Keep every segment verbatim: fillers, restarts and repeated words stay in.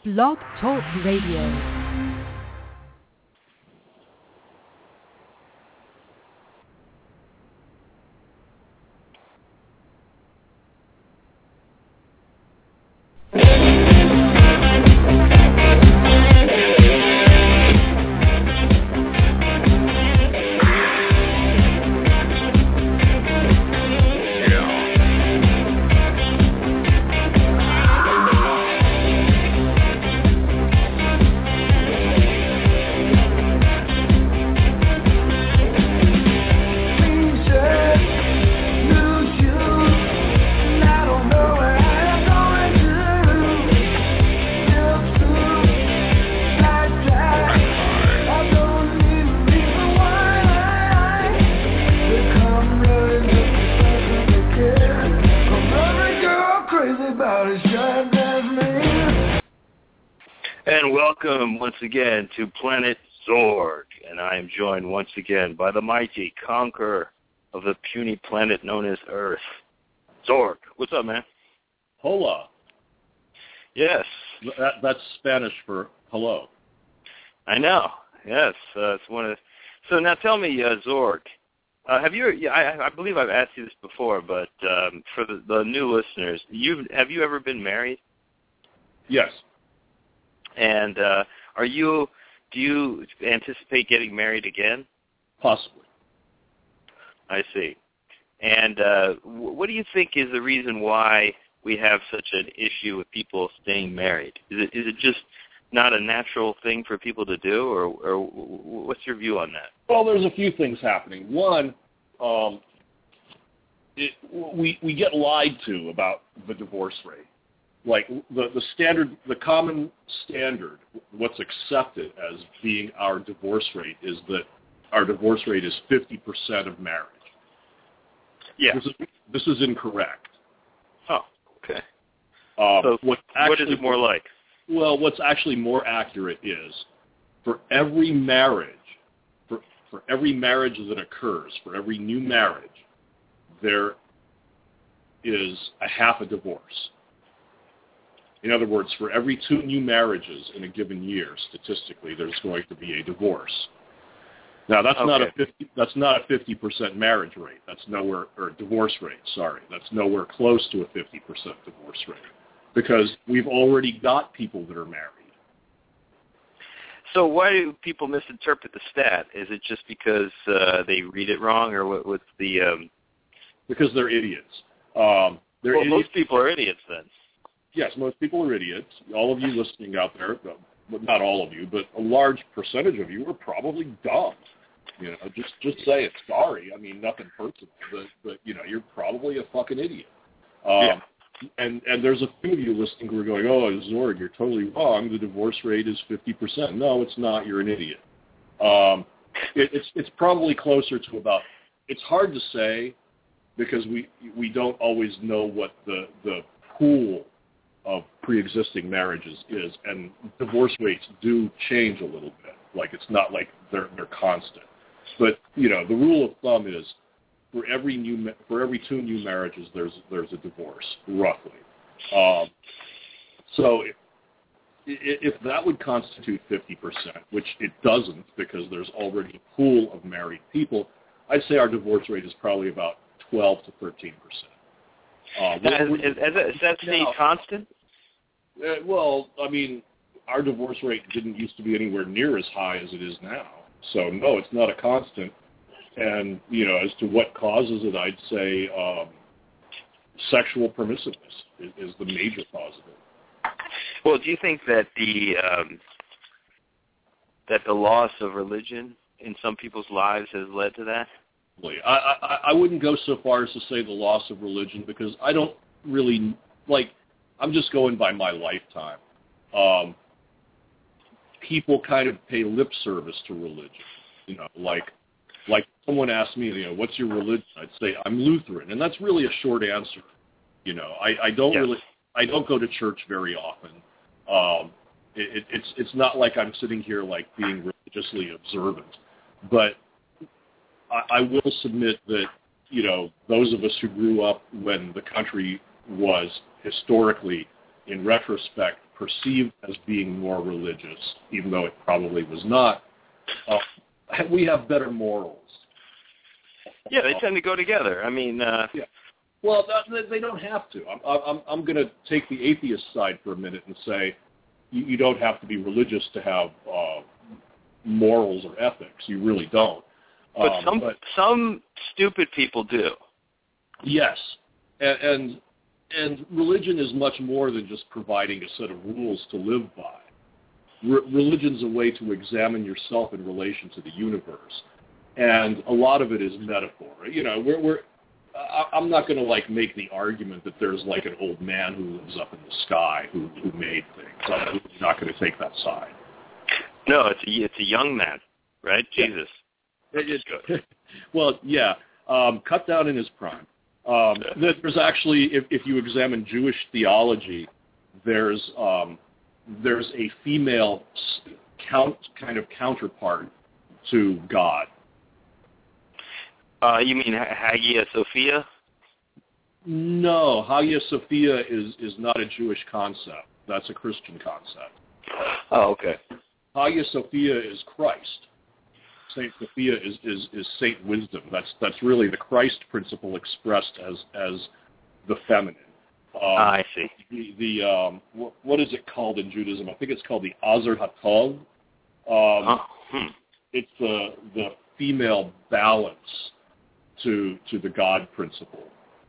Blog Talk Radio. Once again to Planet Zorg, and I am joined once again by the mighty conqueror of the puny planet known as Earth, Zorg. What's up, man? Hola. Yes. That, that's Spanish for hello. I know. Yes, uh, it's one of. The, so now tell me, uh, Zorg, uh, have you? Yeah, I, I believe I've asked you this before, but um, for the, the new listeners, you have you ever been married? Yes. And uh, are you? Do you anticipate getting married again? Possibly. I see. And uh, what do you think is the reason why we have such an issue with people staying married? Is it is it just not a natural thing for people to do, or, or what's your view on that? Well, there's a few things happening. One, um, it, we we get lied to about the divorce rate. Like the, the standard, the common standard, what's accepted as being our divorce rate is that our divorce rate is fifty percent of marriage. Yeah. This is, this is incorrect. Oh, okay. Um, so what, actually, what is it more more, like? Well, what's actually more accurate is for every marriage, for, for every marriage that occurs, for every new marriage, there is a half a divorce. In other words, for every two new marriages in a given year, statistically, there's going to be a divorce. Now, that's okay. not a fifty. That's not a fifty percent marriage rate. That's nowhere, or divorce rate. Sorry, that's nowhere close to a fifty percent divorce rate, because we've already got people that are married. So why do people misinterpret the stat? Is it just because uh, they read it wrong, or what, what's the? Um... Because they're idiots. Um, they're well, idiots. most people are idiots then. Yes, most people are idiots. All of you listening out there, well, not all of you, but a large percentage of you are probably dumb. You know, just just say it. Sorry, I mean nothing personal, but but you know, you're probably a fucking idiot. Um, yeah. And and there's a few of you listening who are going, oh, Zorg, you're totally wrong. The divorce rate is fifty percent. No, it's not. You're an idiot. Um, it, it's it's probably closer to about. It's hard to say because we we don't always know what the the pool of pre-existing marriages is, and divorce rates do change a little bit. Like it's not like they're they're constant, but you know the rule of thumb is for every new for every two new marriages there's there's a divorce roughly. Um, so if, if that would constitute fifty percent, which it doesn't because there's already a pool of married people, I'd say our divorce rate is probably about twelve to thirteen percent. Uh, is, is, is that staying constant? Uh, well, I mean, our divorce rate didn't used to be anywhere near as high as it is now. So, no, it's not a constant. And, you know, as to what causes it, I'd say um, sexual permissiveness is, is the major cause of it. Well, do you think that the um, that the loss of religion in some people's lives has led to that? I, I, I wouldn't go so far as to say the loss of religion because I don't really, like, I'm just going by my lifetime. Um, people kind of pay lip service to religion. You know, like, like someone asked me, you know, what's your religion? I'd say I'm Lutheran, and that's really a short answer. You know, I, I don't yes. really, I don't go to church very often. Um, it, it, it's it's not like I'm sitting here like being religiously observant, but I will submit that, you know, those of us who grew up when the country was historically, in retrospect, perceived as being more religious, even though it probably was not, uh, we have better morals. Yeah, they tend to go together. I mean, uh, yeah. Well, they don't have to. I'm, I'm, I'm going to take the atheist side for a minute and say you, you don't have to be religious to have uh, morals or ethics. You really don't. But um, some but, some stupid people do. Yes, and, and and religion is much more than just providing a set of rules to live by. Re- religion's a way to examine yourself in relation to the universe, and a lot of it is metaphor. You know, we're, we're I, I'm not going to like make the argument that there's like an old man who lives up in the sky who who made things. I'm not going to take that side. No, it's a it's a young man, right? Yeah. Jesus. It, it, well, yeah, um, cut down in his prime. Um, there's actually, if, if you examine Jewish theology, there's um, there's a female count, kind of counterpart to God. Uh, you mean Hagia Sophia? No, Hagia Sophia is, is not a Jewish concept. That's a Christian concept. Oh, okay. Hagia Sophia is Christ. Saint Sophia is, is, is Saint Wisdom. That's that's really the Christ principle expressed as as the feminine. Um, ah, I see. The, the um, what, what is it called in Judaism? I think it's called the Azer HaTov. Um, oh, hmm. It's the the female balance to to the God principle.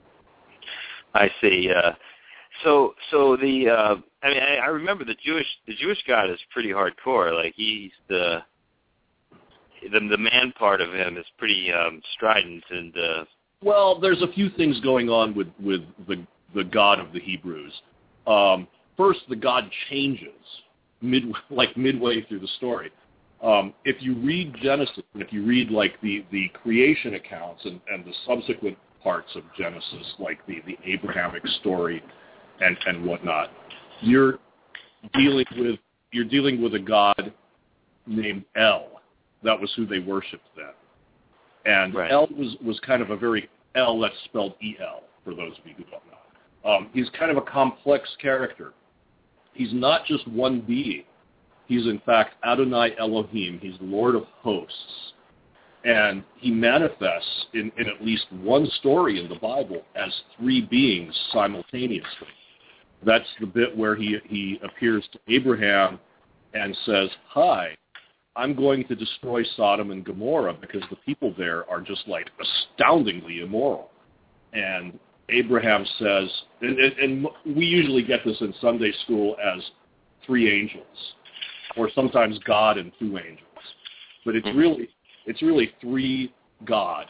I see. Uh, so so the uh, I mean I, I remember the Jewish the Jewish God is pretty hardcore. Like he's the The, the man part of him is pretty um, strident and. Uh, well, there's a few things going on with, with the the God of the Hebrews. Um, first, the God changes mid like midway through the story. Um, if you read Genesis, and if you read like the, the creation accounts and, and the subsequent parts of Genesis, like the, the Abrahamic story and, and whatnot, you're dealing with you're dealing with a God named El. That was who they worshipped then. And right. El was, was kind of a very, El, that's spelled E L, for those of you who don't know. Um, he's kind of a complex character. He's not just one being. He's, in fact, Adonai Elohim. He's Lord of hosts. And he manifests in, in at least one story in the Bible as three beings simultaneously. That's the bit where he, he appears to Abraham and says, hi, I'm going to destroy Sodom and Gomorrah because the people there are just like astoundingly immoral. And Abraham says, and, and, and we usually get this in Sunday school as three angels, or sometimes God and two angels. But it's really it's really three God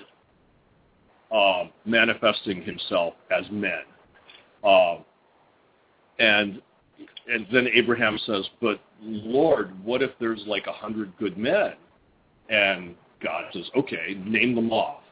um, manifesting himself as men. Um, and And then Abraham says, but Lord, what if there's like a hundred good men? And God says, okay, name them off.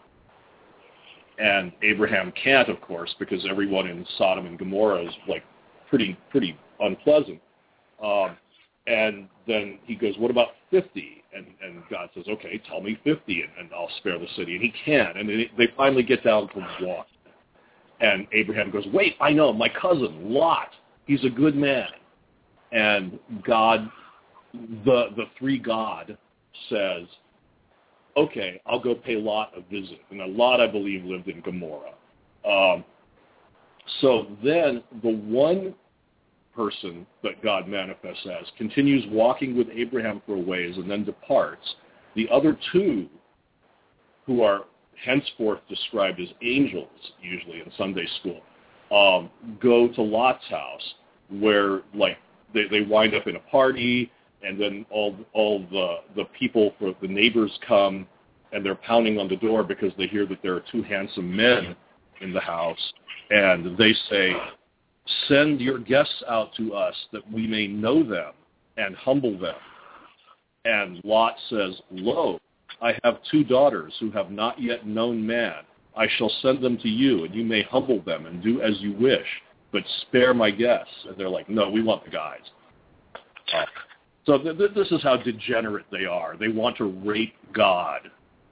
And Abraham can't, of course, because everyone in Sodom and Gomorrah is like pretty, pretty unpleasant. Um, and then he goes, what about fifty? And, and God says, okay, tell me fifty, and, and I'll spare the city. And he can't. And then they finally get down to one. And Abraham goes, wait, I know, my cousin, Lot. He's a good man. And God, the the three God, says, okay, I'll go pay Lot a visit. And Lot, I believe, lived in Gomorrah. Um, so then the one person that God manifests as continues walking with Abraham for a ways and then departs. The other two, who are henceforth described as angels, usually in Sunday school, um, go to Lot's house, where like they, they wind up in a party, and then all all the the people for the neighbors come, and they're pounding on the door because they hear that there are two handsome men in the house, and they say, "Send your guests out to us that we may know them and humble them." And Lot says, "Lo, I have two daughters who have not yet known man. I shall send them to you, and you may humble them and do as you wish, but spare my guests." And they're like, "No, we want the guys." Uh, so th- th- this is how degenerate they are. They want to rape God.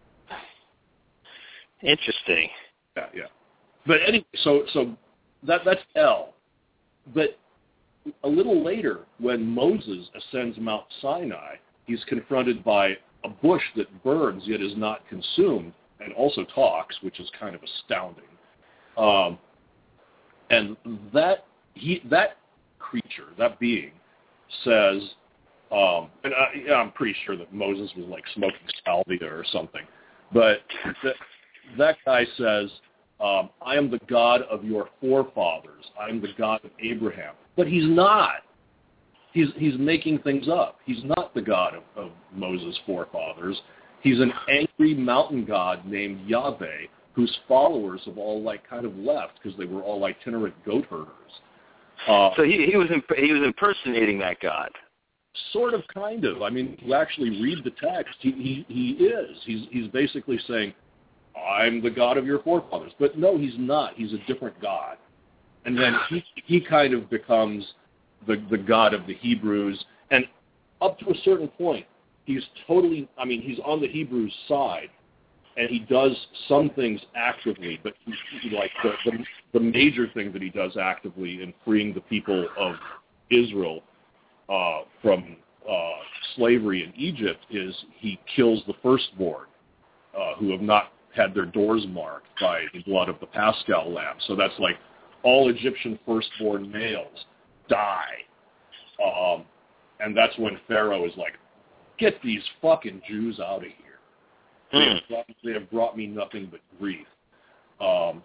Interesting. Yeah, yeah. But anyway, so so that that's L. But a little later, when Moses ascends Mount Sinai, he's confronted by a bush that burns yet is not consumed and also talks, which is kind of astounding. Um, and that he that creature, that being, says, um, and I, I'm pretty sure that Moses was like smoking salvia or something, but that, that guy says, um, I am the God of your forefathers. I am the God of Abraham. But he's not. He's he's making things up. He's not the God of, of Moses' forefathers. He's an angry mountain god named Yahweh, whose followers have all like kind of left because they were all itinerant goat herders. Uh, so he, he was imp- he was impersonating that God. Sort of, kind of. I mean, if you actually read the text, he, he, he is. He's he's basically saying, I'm the God of your forefathers. But no, he's not. He's a different God. And then he he kind of becomes the the God of the Hebrews. And up to a certain point, he's totally, I mean, he's on the Hebrews' side. And he does some things actively, but he, he, like the, the the major thing that he does actively in freeing the people of Israel uh, from uh, slavery in Egypt is he kills the firstborn uh, who have not had their doors marked by the blood of the Paschal lamb. So that's like all Egyptian firstborn males die. Um, and that's when Pharaoh is like, get these fucking Jews out of here. They have, brought, they have brought me nothing but grief. Um,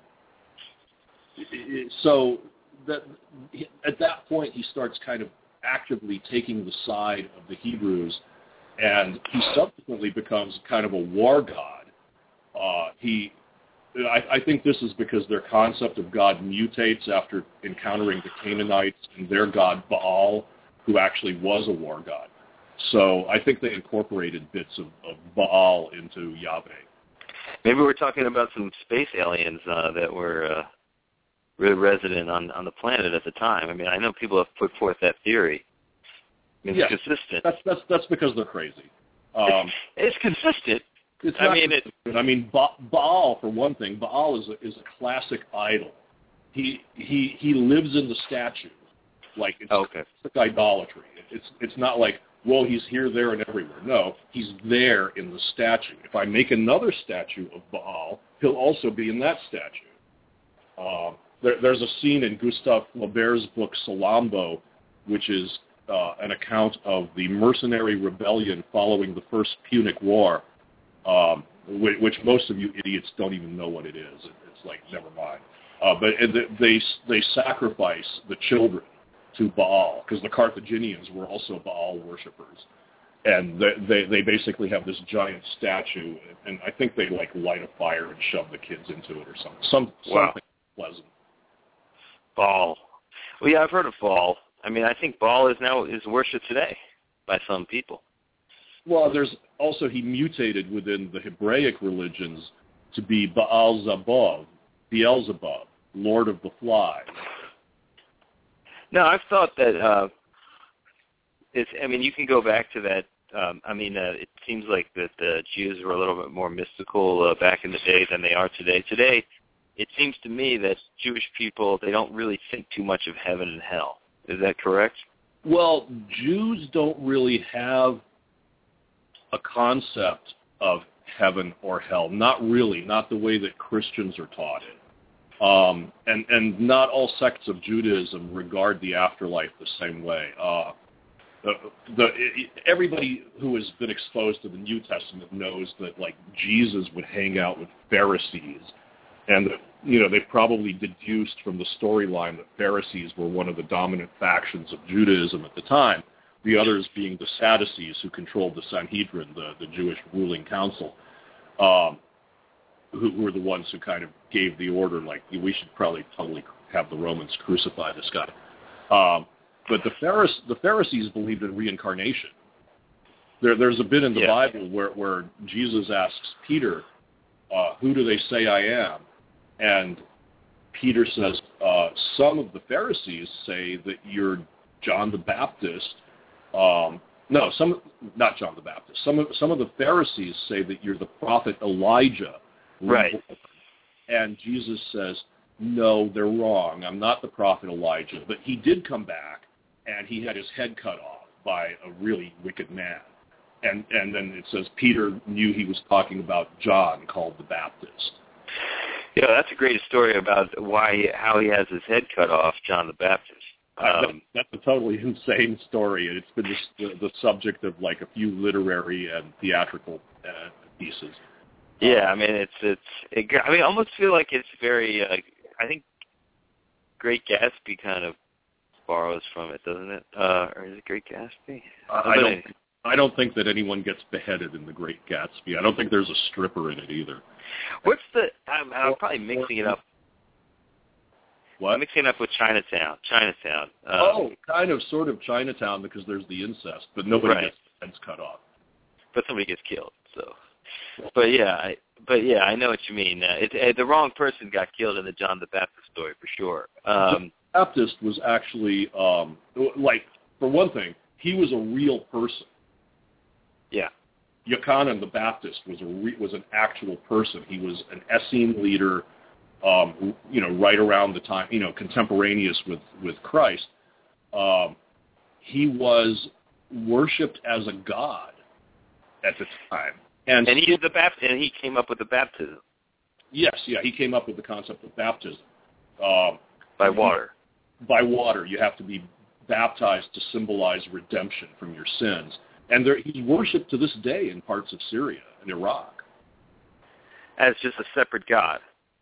it, so that, at that point, he starts kind of actively taking the side of the Hebrews, and he subsequently becomes kind of a war god. Uh, he, I, I think this is because their concept of God mutates after encountering the Canaanites and their god Baal, who actually was a war god. So I think they incorporated bits of, of Baal into Yahweh. Maybe we're talking about some space aliens uh, that were uh, really resident on, on the planet at the time. I mean, I know people have put forth that theory. I mean, it's yeah, consistent. That's that's that's because they're crazy. Um, it's, it's consistent. It's I mean, it, I mean, ba- Baal, for one thing, Baal is a, is a classic idol. He he he lives in the statue, like it's okay. classic idolatry. It's it's not like, well, he's here, there, and everywhere. No, he's there in the statue. If I make another statue of Baal, he'll also be in that statue. Uh, there, there's a scene in Gustave Flaubert's book Salambo, which is uh, an account of the mercenary rebellion following the First Punic War, um, which, which most of you idiots don't even know what it is. It's like, never mind. Uh, but they they sacrifice the children to Baal, because the Carthaginians were also Baal worshippers. And they, they they basically have this giant statue, and I think they like light a fire and shove the kids into it or something. Some, wow. Something pleasant. Baal. Well, yeah, I've heard of Baal. I mean, I think Baal is now is worshipped today by some people. Well, there's also, he mutated within the Hebraic religions to be Baal-Zebub, Beelzebub, Lord of the Flies. No, I've thought that uh, it's. I mean, you can go back to that. Um, I mean, uh, it seems like that the Jews were a little bit more mystical uh, back in the day than they are today. Today, it seems to me that Jewish people, they don't really think too much of heaven and hell. Is that correct? Well, Jews don't really have a concept of heaven or hell. Not really. Not the way that Christians are taught it. Um, and, and not all sects of Judaism regard the afterlife the same way. Uh, the, the, everybody who has been exposed to the New Testament knows that, like, Jesus would hang out with Pharisees, and that, you know, they probably deduced from the storyline that Pharisees were one of the dominant factions of Judaism at the time, the others being the Sadducees, who controlled the Sanhedrin, the, the Jewish ruling council. Um, who were the ones who kind of gave the order, like, we should probably totally have the Romans crucify this guy. Um, but the, Pharise- the Pharisees believed in reincarnation. There, there's a bit in the yeah. Bible where, where Jesus asks Peter, uh, who do they say I am? And Peter says, uh, some of the Pharisees say that you're John the Baptist. Um, no, some not John the Baptist. Some of, some of the Pharisees say that you're the prophet Elijah. Right. And Jesus says, no, they're wrong. I'm not the prophet Elijah. But he did come back, and he had his head cut off by a really wicked man. And and then it says Peter knew he was talking about John, called the Baptist. Yeah, that's a great story about why how he has his head cut off, John the Baptist. Um, uh, that, that's a totally insane story, and it's been the, the, the subject of like a few literary and theatrical uh, pieces. Yeah, I mean it's it's. It, I mean, I almost feel like it's very. Uh, I think Great Gatsby kind of borrows from it, doesn't it? Uh, or is it Great Gatsby? Uh, I don't. I don't think that anyone gets beheaded in The Great Gatsby. I don't think there's a stripper in it either. What's the? I'm, I'm probably mixing it up. What? I'm mixing it up with Chinatown. Chinatown. Um, oh, kind of, sort of Chinatown because there's the incest, but nobody right. gets their heads cut off. But somebody gets killed. So, but yeah, I, but yeah, I know what you mean. Uh, it, it, the wrong person got killed in the John the Baptist story for sure. Um, the Baptist was actually, um, like, for one thing, he was a real person. Yeah. Yochanan the Baptist was a re- was an actual person. He was an Essene leader, um, who, you know, right around the time, you know, contemporaneous with with Christ. Um, he was worshipped as a god at the time, and and he is the Baptist, and he came up with the baptism. Yes, yeah, he came up with the concept of baptism um, by water. By water, you have to be baptized to symbolize redemption from your sins. And there, he's worshipped to this day in parts of Syria and Iraq. As just a separate God.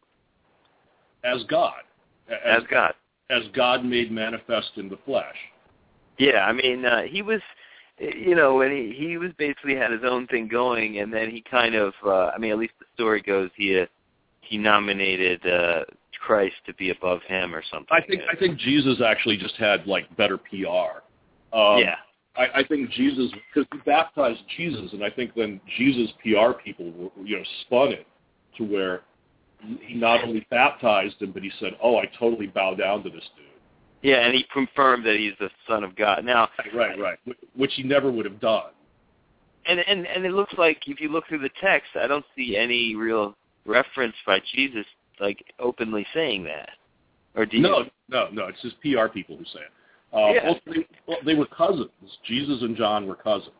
As God. As, as God. As God made manifest in the flesh. Yeah, I mean, uh, he was, you know, when he, he was basically had his own thing going, and then he kind of, uh, I mean, at least the story goes, he uh, he nominated uh, Christ to be above him or something. I think I think Jesus actually just had, like, better P R. Um, yeah. I, I think Jesus, because he baptized Jesus, and I think then Jesus' P R people, were, you know, spun it to where he not only baptized him, but he said, "Oh, I totally bow down to this dude." Yeah, and he confirmed that he's the Son of God. Now, right, right, right. Which he never would have done. And and and it looks like if you look through the text, I don't see any real reference by Jesus like openly saying that. Or do you? No, no, no. It's just P R people who say it. Uh, yeah. well, they, well, they were cousins. Jesus and John were cousins.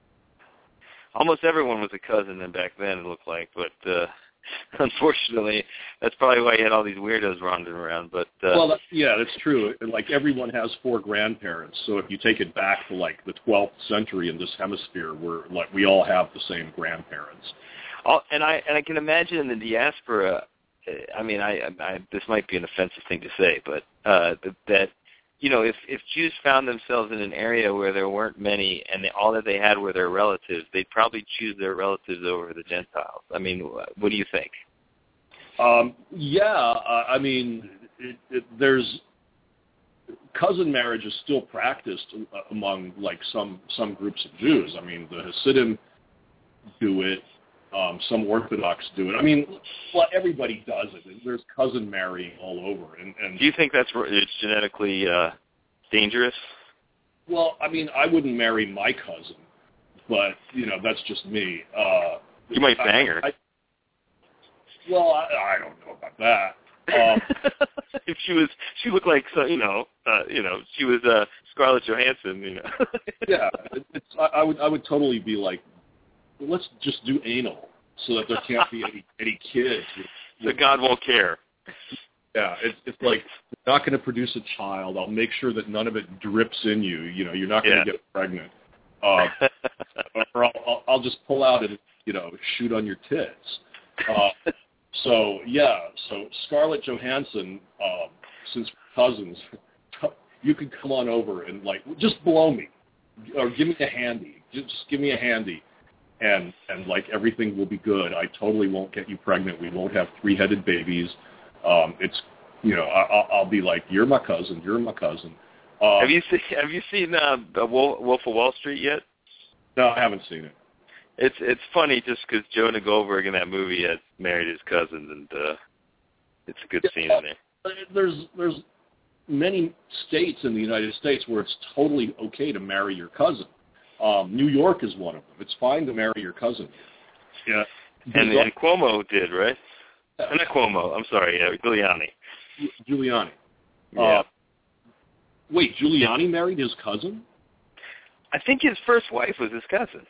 Almost everyone was a cousin then back then, it looked like. But uh, unfortunately, that's probably why you had all these weirdos wandering around. But uh, well, that, yeah, that's true. Like everyone has four grandparents. So if you take it back to like the twelfth century in this hemisphere, we're like we all have the same grandparents. All, and I and I can imagine in the diaspora. I mean, I, I this might be an offensive thing to say, but uh, that. You know, if, if Jews found themselves in an area where there weren't many and they, all that they had were their relatives, they'd probably choose their relatives over the Gentiles. I mean, what do you think? Um, yeah, uh, I mean, it, it, there's cousin marriage is still practiced among like some some groups of Jews. I mean, the Hasidim do it. Um, some Orthodox do it. I mean, well, everybody does it. There's cousin marrying all over. And, and do you think that's it's genetically uh, dangerous? Well, I mean, I wouldn't marry my cousin, but you know, that's just me. Uh, you might bang her. I, I, well, I, I don't know about that. Um, if she was, she looked like so, you know, uh, you know, she was uh, Scarlett Johansson. You know. yeah, it, it's. I, I would. I would totally be like. Let's just do anal so that there can't be any, any kids. So God won't care. Yeah, it's, it's like, you're not going to produce a child. I'll make sure that none of it drips in you. You know, you're not going to yeah. get pregnant. Uh, or I'll, I'll, I'll just pull out and, you know, shoot on your tits. Uh, so, yeah, so Scarlett Johansson, um, since we're cousins, you could come on over and, like, just blow me. Or give me a handy. Just give me a handy. And, and like, everything will be good. I totally won't get you pregnant. We won't have three-headed babies. Um, it's, you know, I, I'll be like, you're my cousin. You're my cousin. Um, have you seen Have you seen uh, Wolf, Wolf of Wall Street yet? No, I haven't seen it. It's it's funny just because Jonah Goldberg in that movie had married his cousin, and uh, it's a good scene in there. There's there's many states in the United States where it's totally okay to marry your cousin. Um, New York is one of them. It's fine to marry your cousin. Yeah, and, and Cuomo did, right? Yeah. Not Cuomo. I'm sorry, uh, Giuliani. Giuliani. Yeah. Uh, Wait, Giuliani married his cousin? I think his first wife was his cousin.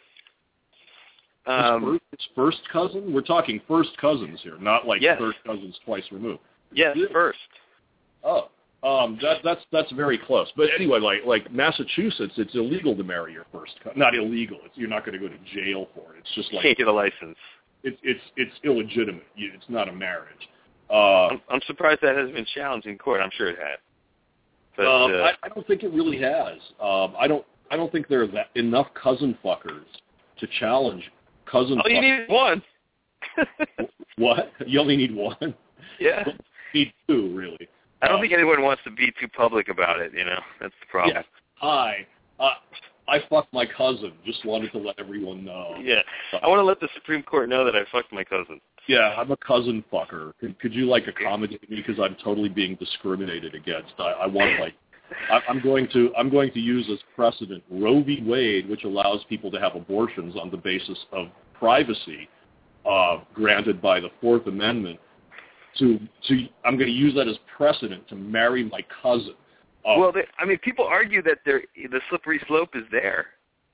Um, his, first, his first cousin? We're talking first cousins here, not like yes. third cousins twice removed. Yes, yeah. first. Oh, um, that, that's that's very close. But anyway, like like Massachusetts, it's illegal to marry your first cousin. Not illegal. It's, you're not going to go to jail for it. It's just like can't get a license. It's it's it's illegitimate. It's not a marriage. Uh, I'm, I'm surprised that hasn't been challenged in court. I'm sure it had. But um, uh, I, I don't think it really has. Um, I don't I don't think there are that, enough cousin fuckers to challenge cousin. Oh, you need one. What? You only need one? Yeah. You need two, really. I don't um, think anyone wants to be too public about it. You know, that's the problem. Yeah. Hi. Uh, I fucked my cousin. Just wanted to let everyone know. Yeah. I want to let the Supreme Court know that I fucked my cousin. Yeah, I'm a cousin fucker. Could, could you, like, accommodate me because I'm totally being discriminated against? I, I want, like, I, I'm going to I'm going to use as precedent Roe v. Wade, which allows people to have abortions on the basis of privacy uh, granted by the Fourth Amendment. To to I'm going to use that as precedent to marry my cousin. Uh, well, they, I mean, people argue that there the slippery slope is there.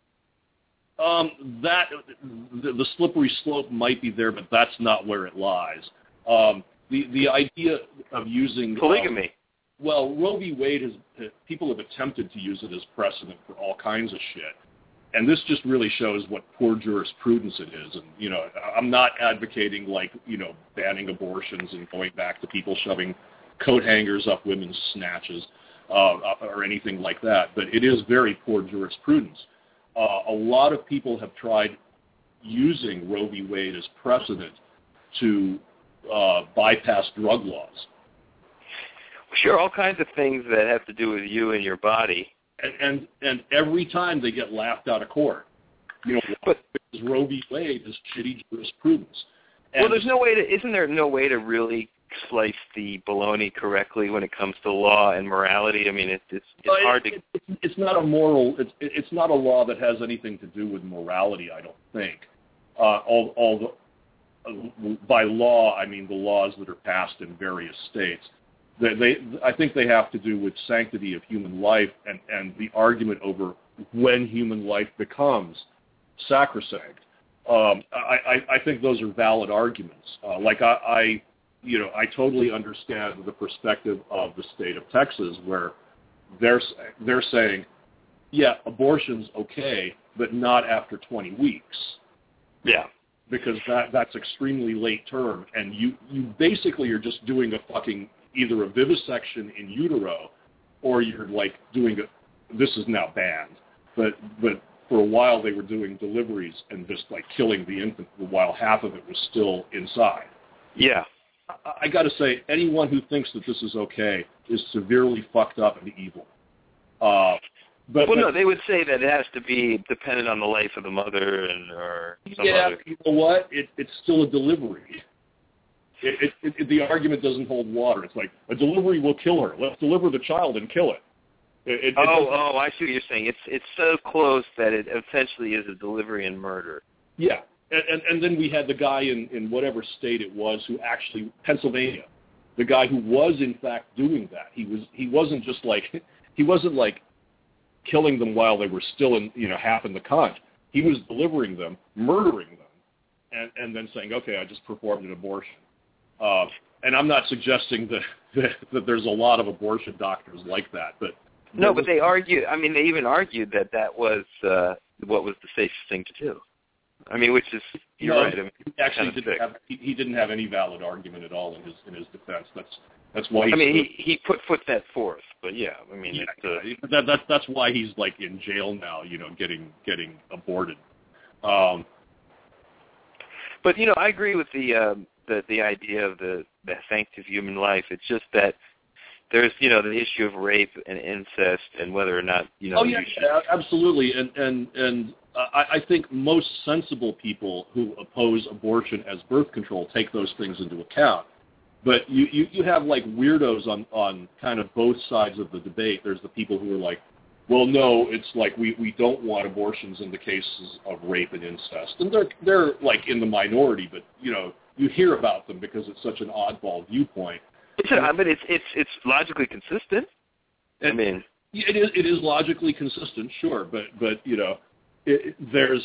Um, that the, the slippery slope might be there, but that's not where it lies. Um, the the idea of using polygamy. Um, well, Roe v. Wade has people have attempted to use it as precedent for all kinds of shit, and this just really shows what poor jurisprudence it is. And you know, I'm not advocating like you know banning abortions and going back to people shoving coat hangers up women's snatches uh, or anything like that, but it is very poor jurisprudence. Uh, a lot of people have tried using Roe v. Wade as precedent to uh, bypass drug laws. Sure, all kinds of things that have to do with you and your body. And and, and every time they get laughed out of court. You know, but, because Roe v. Wade is shitty jurisprudence. And well, there's no way to, isn't there no way to really slice the baloney correctly when it comes to law and morality? I mean, it, it's it's it, hard to. It, it, it's not a moral. It's it's not a law that has anything to do with morality. I don't think. Uh, all all the, uh, by law, I mean the laws that are passed in various states. They, they I think they have to do with sanctity of human life and and the argument over when human life becomes sacrosanct. Um, I, I I think those are valid arguments. Uh, like I. I You know, I totally understand the perspective of the state of Texas, where they're they're saying, yeah, abortion's okay, but not after twenty weeks. Yeah, because that that's extremely late term, and you you basically are just doing a fucking either a vivisection in utero, or you're like doing a. This is now banned, but but for a while they were doing deliveries and just like killing the infant while half of it was still inside. Yeah. I got to say, anyone who thinks that this is okay is severely fucked up and evil. Uh, but well, but, no, they would say that it has to be dependent on the life of the mother and or some yeah, other. You know what? It, it's still a delivery. It, it, it, the argument doesn't hold water. It's like a delivery will kill her. Let's deliver the child and kill it. it, it oh, oh, I see what you're saying. It's it's so close that it essentially is a delivery and murder. Yeah. And, and, and then we had the guy in, in whatever state it was who actually, Pennsylvania, the guy who was in fact doing that. He was he wasn't just like he wasn't like killing them while they were still in you know half in the cunt. He was delivering them, murdering them, and, and then saying, okay, I just performed an abortion. Uh, and I'm not suggesting that, that that there's a lot of abortion doctors like that, but no, but they argue. I mean, they even argued that that was uh, what was the safest thing to do. I mean, which is you're no, right. I mean, he actually kind of didn't have he, he didn't have any valid argument at all in his in his defense. That's that's why. He I mean, he he put put that forth, but yeah, I mean, yeah, it's, uh, that that's that's why he's like in jail now. You know, getting getting aborted. Um, but you know, I agree with the um, the the idea of the the sanctity of human life. It's just that there's you know the issue of rape and incest and whether or not you know. Oh yeah, you should... yeah absolutely, and and and. Uh, I, I think most sensible people who oppose abortion as birth control take those things into account. But you, you, you have like weirdos on, on kind of both sides of the debate. There's the people who are like, well, no, it's like we, we don't want abortions in the cases of rape and incest. And they're, they're like in the minority, but, you know, you hear about them because it's such an oddball viewpoint. It's a, but it's, it's, it's logically consistent. And, I mean... It is, it is logically consistent, sure, but, but you know, it, there's,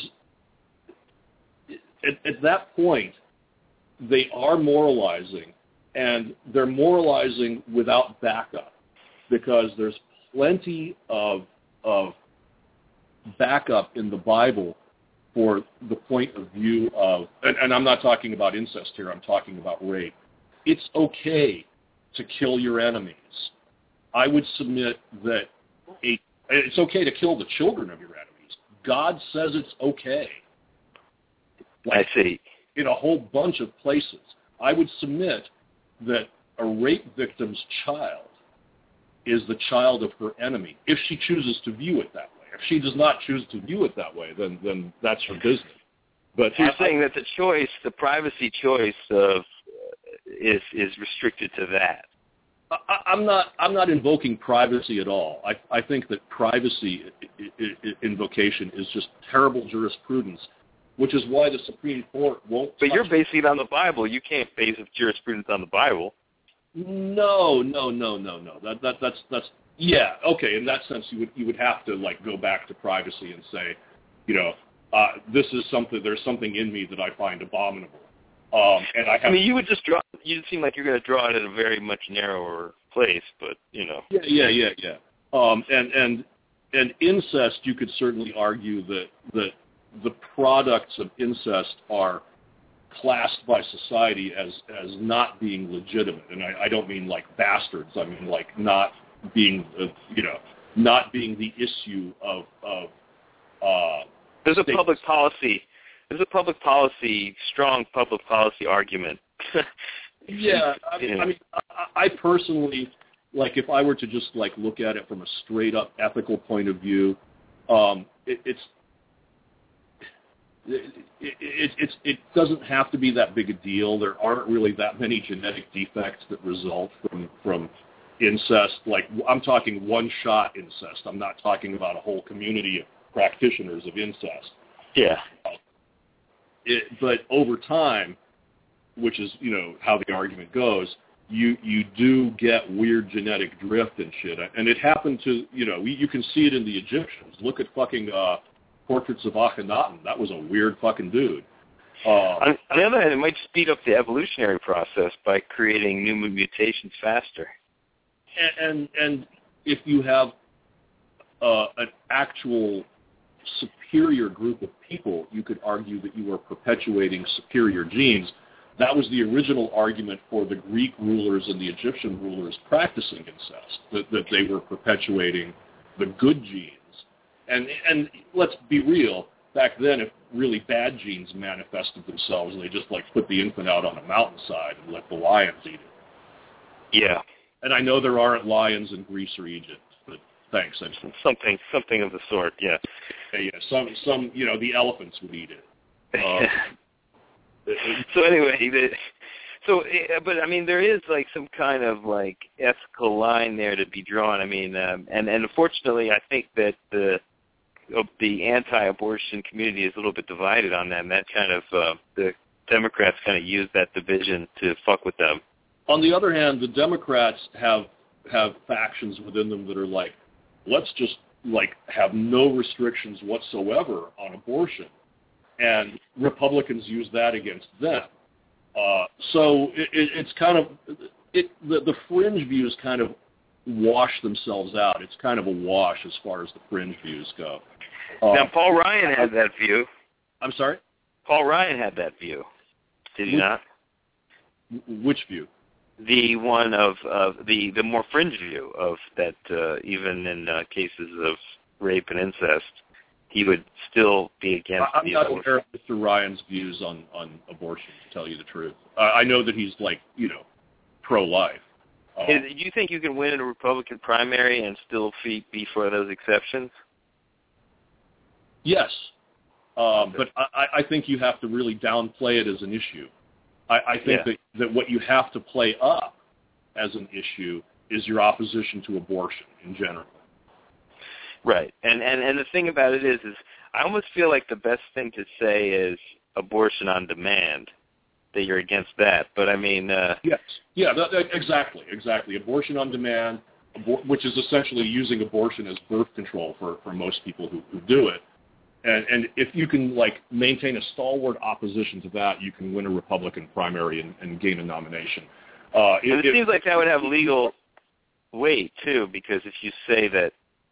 at, at that point, they are moralizing, and they're moralizing without backup, because there's plenty of, of backup in the Bible for the point of view of, and, and I'm not talking about incest here, I'm talking about rape. It's okay to kill your enemies. I would submit that a, it's okay to kill the children of your enemies. God says it's okay. Like, I see. In a whole bunch of places. I would submit that a rape victim's child is the child of her enemy, if she chooses to view it that way. If she does not choose to view it that way, then then that's her business. But so you're I, saying that the choice, the privacy choice of is is restricted to that. I, I'm not. I'm not invoking privacy at all. I, I think that privacy invocation is just terrible jurisprudence, which is why the Supreme Court won't. But you're basing it on the Bible. You can't base jurisprudence on the Bible. No, no, no, no, no. That that that's that's yeah. Okay, in that sense, you would you would have to like go back to privacy and say, you know, uh, this is something. There's something in me that I find abominable. Um, and I, have, I mean, you would just draw. You seem like you're going to draw it in a very much narrower place, but you know. Yeah, yeah, yeah, yeah. Um, and and and incest, you could certainly argue that that the products of incest are classed by society as as not being legitimate, and I, I don't mean like bastards. I mean like not being, uh, you know, not being the issue of of. Uh, There's a states. public policy. There's a public policy, strong public policy argument. yeah, I mean, I, mean I, I personally, like, if I were to just like look at it from a straight up ethical point of view, um, it, it's it, it, it, it doesn't have to be that big a deal. There aren't really that many genetic defects that result from from incest. Like, I'm talking one-shot incest. I'm not talking about a whole community of practitioners of incest. Yeah. It, but over time, which is, you know, how the argument goes, you you do get weird genetic drift and shit. And it happened to, you know, you can see it in the Egyptians. Look at fucking uh, portraits of Akhenaten. That was a weird fucking dude. Uh, on, on the other hand, it might speed up the evolutionary process by creating new mutations faster. And and, and if you have uh, an actual superior group of people, you could argue that you are perpetuating superior genes. That was the original argument for the Greek rulers and the Egyptian rulers practicing incest, that, that they were perpetuating the good genes. And and let's be real, back then if really bad genes manifested themselves, they just like put the infant out on a mountainside and let the lions eat it. Yeah. And I know there aren't lions in Greece or Egypt, but thanks. I'm, something something of the sort, yeah. Yeah, yeah. Some, some, you know, the elephants would eat it. Uh, so anyway, the, so, but I mean, there is like some kind of like ethical line there to be drawn. I mean, um, and, and unfortunately, I think that the the anti-abortion community is a little bit divided on that, and that kind of, uh, the Democrats kind of use that division to fuck with them. On the other hand, the Democrats have have factions within them that are like, let's just like have no restrictions whatsoever on abortion, and Republicans use that against them. Uh, so it, it, it's kind of it the, the fringe views kind of wash themselves out. It's kind of a wash as far as the fringe views go. Uh, now, Paul Ryan had that view. I'm sorry? Paul Ryan had that view. Did he which, not? Which view? The one of, of the, the more fringe view of that uh, even in uh, cases of rape and incest, he would still be against I'm the not abortion. aware of Mister Ryan's views on, on abortion, to tell you the truth. Uh, I know that he's, like, you know, pro-life. Uh, Do you think you can win in a Republican primary and still be for those exceptions? Yes. Um, but I, I think you have to really downplay it as an issue. I, I think yeah. that, that what you have to play up as an issue is your opposition to abortion in general. Right. And, and and the thing about it is, is I almost feel like the best thing to say is abortion on demand, that you're against that. But I mean... Uh, yes. Yeah, that, that, exactly, exactly. Abortion on demand, which is essentially using abortion as birth control for, for most people who, who do it. And, and if you can, like, maintain a stalwart opposition to that, you can win a Republican primary and, and gain a nomination. Uh, it, it seems like that would have legal weight, too, because if you say that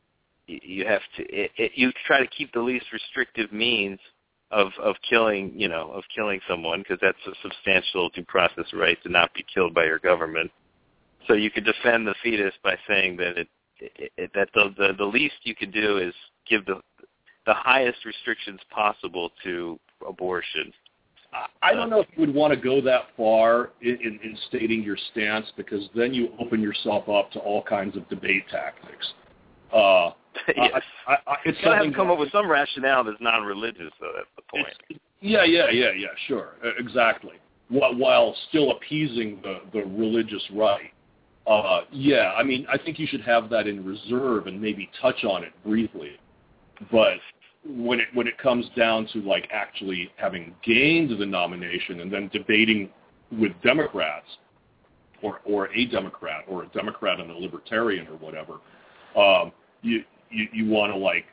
you have to, it, it, you try to keep the least restrictive means of, of killing, you know, of killing someone, because that's a substantial due process right to not be killed by your government. So you could defend the fetus by saying that it, it, it that the, the the least you could do is give the the highest restrictions possible to abortion. I don't know if you would want to go that far in, in, in stating your stance, because then you open yourself up to all kinds of debate tactics. Uh, yes. I, I, I, it's you have to come up with some rationale that's non-religious, though. That's the point. Yeah, yeah, yeah, yeah. Sure, exactly. While, while still appeasing the, the religious right. Uh, yeah, I mean, I think you should have that in reserve and maybe touch on it briefly. But when it when it comes down to, like, actually having gained the nomination and then debating with Democrats or or a Democrat or a Democrat and a Libertarian or whatever, um, you you, you want to, like,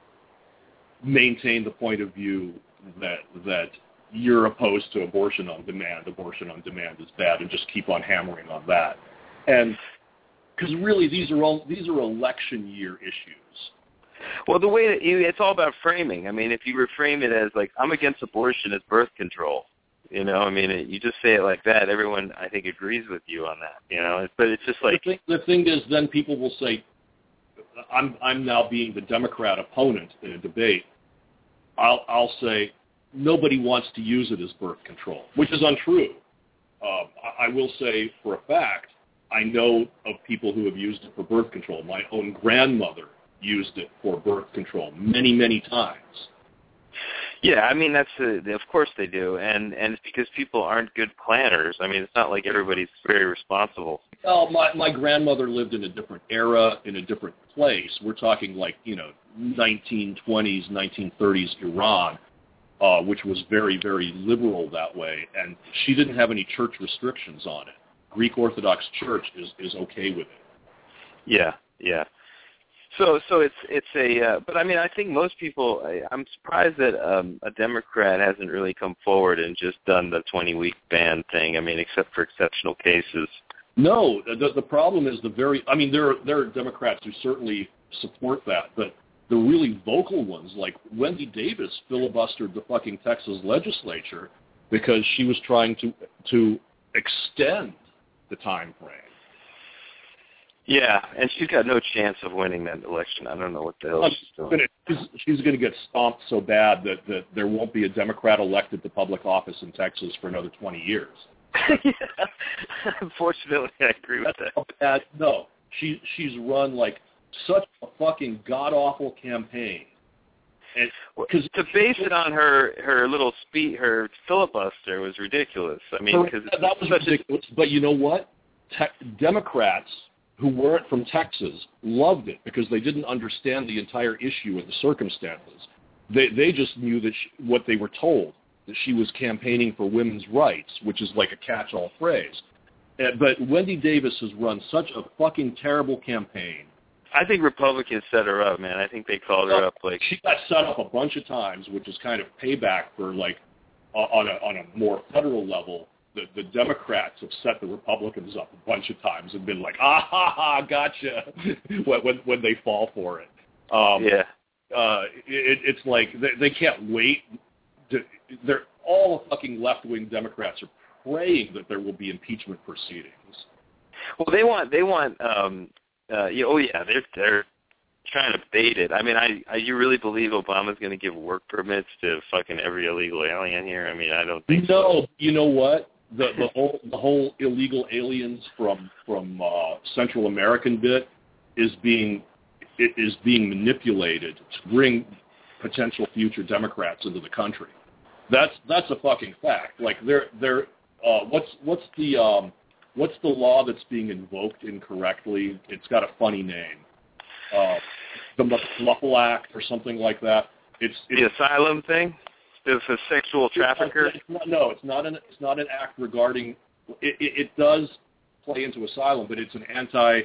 maintain the point of view that that you're opposed to abortion on demand. Abortion on demand is bad, and just keep on hammering on that. And because really, these are all these are election year issues. Well, the way that you, it's all about framing. I mean, if you reframe it as like, I'm against abortion as birth control, you know, I mean, it, you just say it like that, everyone, I think, agrees with you on that, you know. But it's just like the thing, the thing is, then people will say, I'm I'm now being the Democrat opponent in a debate. I'll I'll say nobody wants to use it as birth control, which is untrue. Uh, I, I will say for a fact, I know of people who have used it for birth control. My own grandmother used it for birth control many, many times. Yeah, I mean, that's a, of course they do, and and it's because people aren't good planners. I mean, it's not like everybody's very responsible. Oh, my my grandmother lived in a different era, in a different place. We're talking like, you know, nineteen twenties, nineteen thirties Iran, uh, which was very, very liberal that way, and she didn't have any church restrictions on it. Greek Orthodox Church is, is okay with it. Yeah, yeah. So, so it's it's a. Uh, but I mean, I think most people. I, I'm surprised that um, a Democrat hasn't really come forward and just done the twenty-week ban thing. I mean, except for exceptional cases. No, the the problem is the very. I mean, there are, there are Democrats who certainly support that, but the really vocal ones, like Wendy Davis, filibustered the fucking Texas legislature because she was trying to to extend the time frame. Yeah, and she's got no chance of winning that election. I don't know what the hell I'm she's doing. Gonna, she's she's going to get stomped so bad that, that there won't be a Democrat elected to public office in Texas for another twenty years. Yeah. Unfortunately, I agree with That's that. Bad. No, she she's run like such a fucking god-awful campaign. And, cause to base it on her her little speech, her filibuster was ridiculous. I mean, because that, that was ridiculous. A, but you know what? Te- Democrats who weren't from Texas loved it because they didn't understand the entire issue and the circumstances. They they just knew that she, what they were told, that she was campaigning for women's rights, which is like a catch-all phrase. Uh, but Wendy Davis has run such a fucking terrible campaign. I think Republicans set her up, man. I think they called her up like she got set up a bunch of times, which is kind of payback for like uh, on a on a more federal level. The, the Democrats have set the Republicans up a bunch of times and been like, ah ha ha, gotcha, when, when when they fall for it. Um, yeah, uh, it, it's like they, they can't wait. To, they're all fucking left wing Democrats are praying that there will be impeachment proceedings. Well, they want they want. Um, uh, yeah, oh yeah, they're they're trying to bait it. I mean, I, I you really believe Obama's going to give work permits to fucking every illegal alien here? I mean, I don't think no. so. You know what? The the whole the whole illegal aliens from from uh, Central American bit is being it is being manipulated to bring potential future Democrats into the country. That's that's a fucking fact. Like they're they're uh, what's what's the um, what's the law that's being invoked incorrectly? It's got a funny name. Uh, the McLuffle Act or something like that. It's, it's the asylum thing. It's a sexual trafficker. It's not, no, it's not an it's not an act regarding. It, it, it does play into asylum, but it's an anti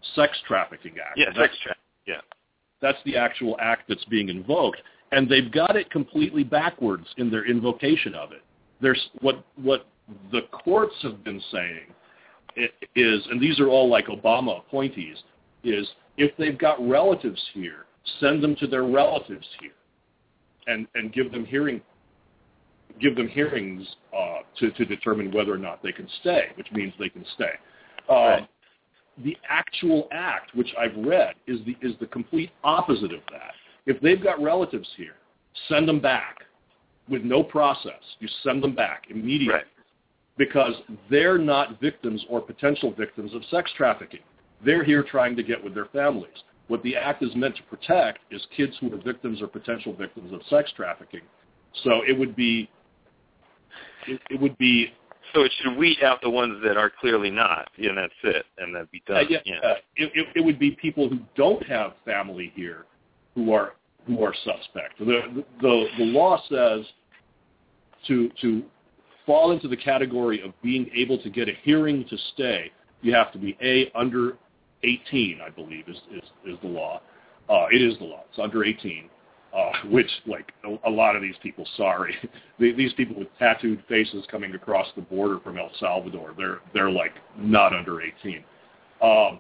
Sex Trafficking Act. Yeah, sex trafficking. Yeah. That's the actual act that's being invoked, and they've got it completely backwards in their invocation of it. There's what what the courts have been saying is, and these are all like Obama appointees, is if they've got relatives here, send them to their relatives here, and and give them hearing, give them hearings uh, to to determine whether or not they can stay, which means they can stay. Uh, right. The actual act, which I've read, is the is the complete opposite of that. If they've got relatives here, send them back with no process. You send them back immediately. Right. Because they're not victims or potential victims of sex trafficking. They're here trying to get with their families. What the act is meant to protect is kids who are victims or potential victims of sex trafficking. So it would be, it, it would be. So it should weed out the ones that are clearly not, and that's it, and that'd be done. Uh, yeah, yeah. Uh, it, it, it would be people who don't have family here, who are who are suspect. The the the law says to to. fall into the category of being able to get a hearing to stay, you have to be A, under eighteen, I believe, is is, is the law. Uh, it is the law. It's under eighteen, uh, which, like, a, a lot of these people, sorry. These people with tattooed faces coming across the border from El Salvador, they're, they're like, not under eighteen. Um,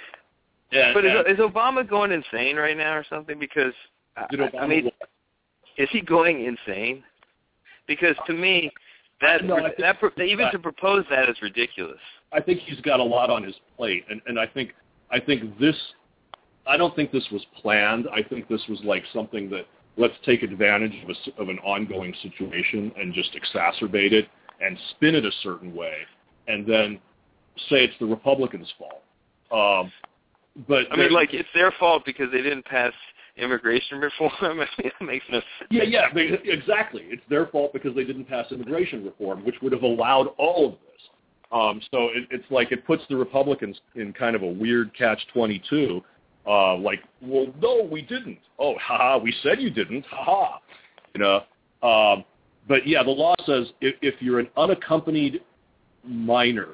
and, but is, and, is Obama going insane right now or something? Because, I, I mean, what? Is he going insane? Because to me, that, no, that, that even that, to propose that is ridiculous. I think he's got a lot on his plate, and, and I think I think this. I don't think this was planned. I think this was like something that let's take advantage of, a, of an ongoing situation and just exacerbate it and spin it a certain way, and then say it's the Republicans' fault. Um, but I mean, like it's their fault because they didn't pass immigration reform. I mean, it makes no sense. Yeah, yeah, exactly. It's their fault because they didn't pass immigration reform, which would have allowed all of this. Um, so it, it's like it puts the Republicans in kind of a weird catch twenty-two. Uh, like, well, no, we didn't. Oh, haha, we said you didn't. Haha. You know. Um, but yeah, the law says if, if you're an unaccompanied minor,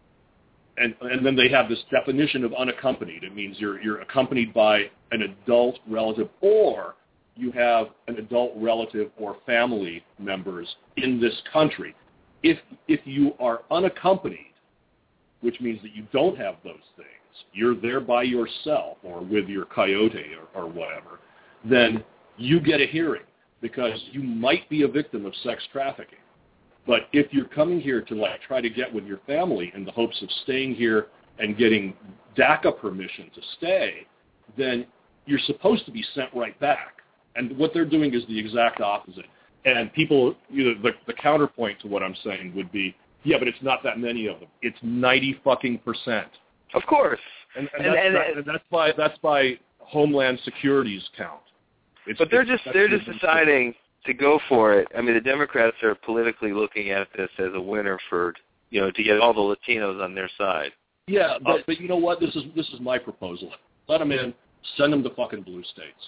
and and then they have this definition of unaccompanied. It means you're you're accompanied by an adult relative, or you have an adult relative or family members in this country. If if you are unaccompanied, which means that you don't have those things, you're there by yourself or with your coyote or, or whatever, then you get a hearing because you might be a victim of sex trafficking. But if you're coming here to like try to get with your family in the hopes of staying here and getting DACA permission to stay, then you're supposed to be sent right back. And what they're doing is the exact opposite. And people, you know, the, the counterpoint to what I'm saying would be, yeah, but it's not that many of them. It's ninety fucking percent. Of course. And, and, and, that's, and, that, and that's by that's by Homeland Security's count. It's, but they're it's, just they're just deciding to go for it. I mean, the Democrats are politically looking at this as a winner for, you know, to get all the Latinos on their side. Yeah, but, but you know what? This is this is my proposal. Let them in. Send them to fucking blue states.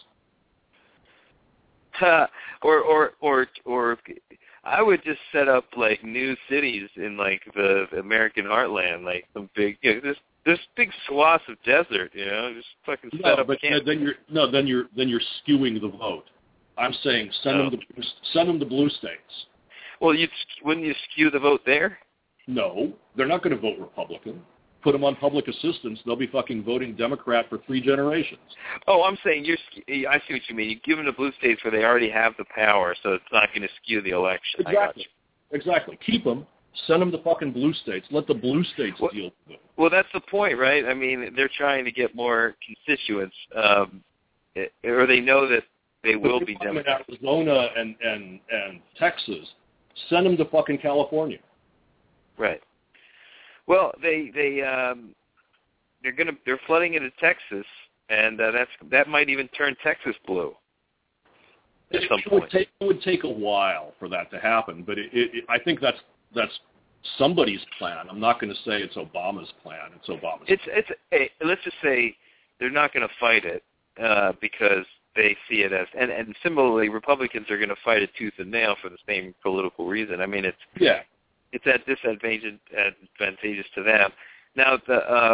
or or or or I would just set up like new cities in like the American heartland, like some big, you know, there's there's big swaths of desert, you know, just fucking set no, up. But camp. then you're no, then you're then you're skewing the vote. I'm saying send oh. them to send them to blue states. Well, you wouldn't you skew the vote there? No, they're not going to vote Republican. Put them on public assistance, they'll be fucking voting Democrat for three generations. Oh, I'm saying you're. I see what you mean. You give them to blue states where they already have the power, so it's not going to skew the election. Exactly. Exactly. Keep them. Send them to fucking blue states. Let the blue states well, deal with them. Well, that's the point, right? I mean, they're trying to get more constituents, um, or they know that they will be Democrats. In Arizona and, and, and Texas, send them to fucking California. Right. Well, they they um, they're gonna they're flooding into Texas, and uh, that's that might even turn Texas blue. At it, some it point, would take it would take a while for that to happen, but it, it, I think that's that's somebody's plan. I'm not going to say it's Obama's plan. It's Obama's. It's plan. it's hey, let's just say they're not going to fight it uh, because they see it as and, and similarly Republicans are going to fight it tooth and nail for the same political reason. I mean, it's yeah. It's at disadvantageous advantageous to them. Now, the um,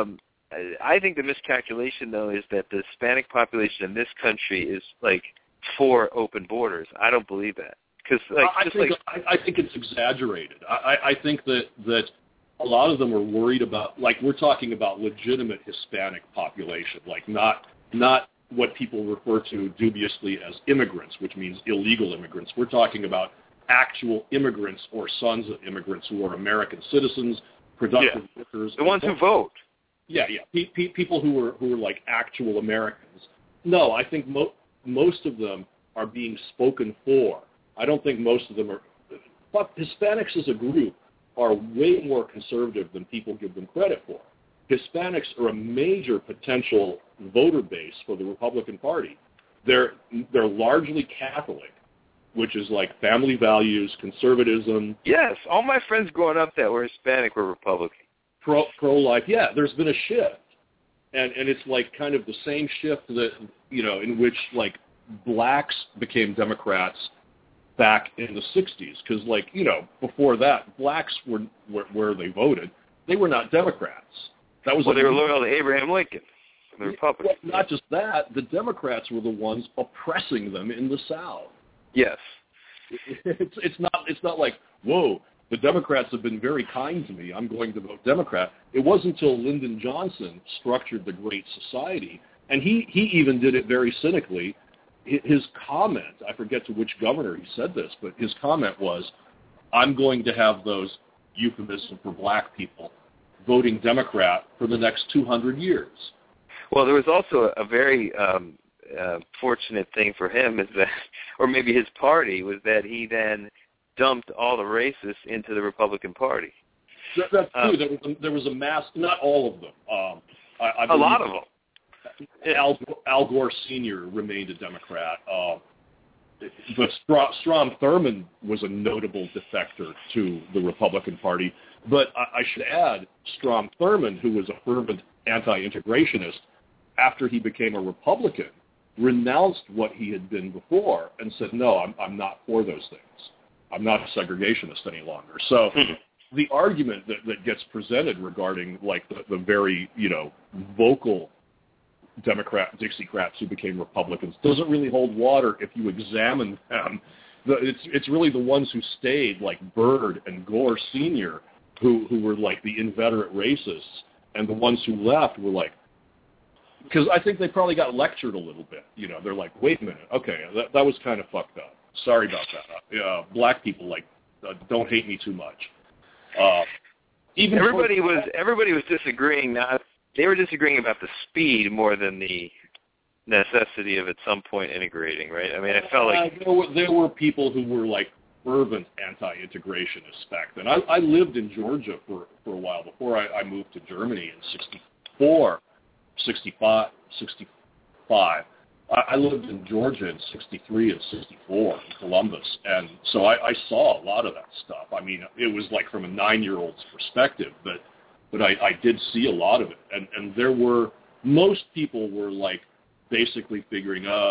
I think the miscalculation, though, is that the Hispanic population in this country is, like, for open borders. I don't believe that. Cause, like, I, just think, like, I, I think it's exaggerated. I, I think that, that a lot of them are worried about, like, we're talking about legitimate Hispanic population, like not not what people refer to dubiously as immigrants, which means illegal immigrants. We're talking about actual immigrants or sons of immigrants who are American citizens, productive yeah. workers. The ones who vote. Yeah, yeah, pe- pe- people who are who are like actual Americans. No, I think mo- most of them are being spoken for. I don't think most of them are. But Hispanics as a group are way more conservative than people give them credit for. Hispanics are a major potential voter base for the Republican Party. They're they're largely Catholic, which is like family values, conservatism. Yes, all my friends growing up that were Hispanic were Republican. Pro, pro-life, yeah, there's been a shift. And and it's like kind of the same shift that, you know, in which like blacks became Democrats back in the sixties. Because, like, you know, before that, blacks were where, where they voted. They were not Democrats. That was well, a, they were loyal to Abraham Lincoln, the Republican. Well, not just that, the Democrats were the ones oppressing them in the South. Yes. It's, it's not it's not like, whoa, the Democrats have been very kind to me, I'm going to vote Democrat. It wasn't until Lyndon Johnson structured the Great Society, and he, he even did it very cynically. His comment, I forget to which governor he said this, but his comment was, I'm going to have those, euphemism for black people, voting Democrat for the next two hundred years. Well, there was also a very um, uh, fortunate thing for him, is that, or maybe his party, was that he then dumped all the racists into the Republican Party. That, that's true. Um, there, was a, there was a mass, not all of them. Um, I, I a lot of them. Al, Al Gore Senior remained a Democrat. Uh, but Strom, Strom Thurmond was a notable defector to the Republican Party. But I, I should add, Strom Thurmond, who was a fervent anti-integrationist, after he became a Republican, renounced what he had been before and said, no, I'm, I'm not for those things. I'm not a segregationist any longer. So the argument that, that gets presented regarding like the, the very, you know, vocal Democrat Dixiecrats who became Republicans doesn't really hold water if you examine them. The, it's it's really the ones who stayed, like Byrd and Gore Senior, who who were like the inveterate racists, and the ones who left were like, because I think they probably got lectured a little bit. You know, they're like, wait a minute, okay, that that was kind of fucked up. Sorry about that. Uh, black people, like, uh, don't hate me too much. Uh, even everybody for, was everybody was disagreeing. Not they were disagreeing about the speed more than the necessity of at some point integrating. Right? I mean, I felt like uh, there, were, there were people who were like fervent anti-integrationists back then. I, I lived in Georgia for for a while before I, I moved to Germany in sixty-four, sixty-five, sixty-five. I lived in Georgia in sixty-three and sixty-four in Columbus, and so I, I saw a lot of that stuff. I mean, it was like from a nine-year-old's perspective, but but I, I did see a lot of it, and and there were most people were like basically figuring, uh,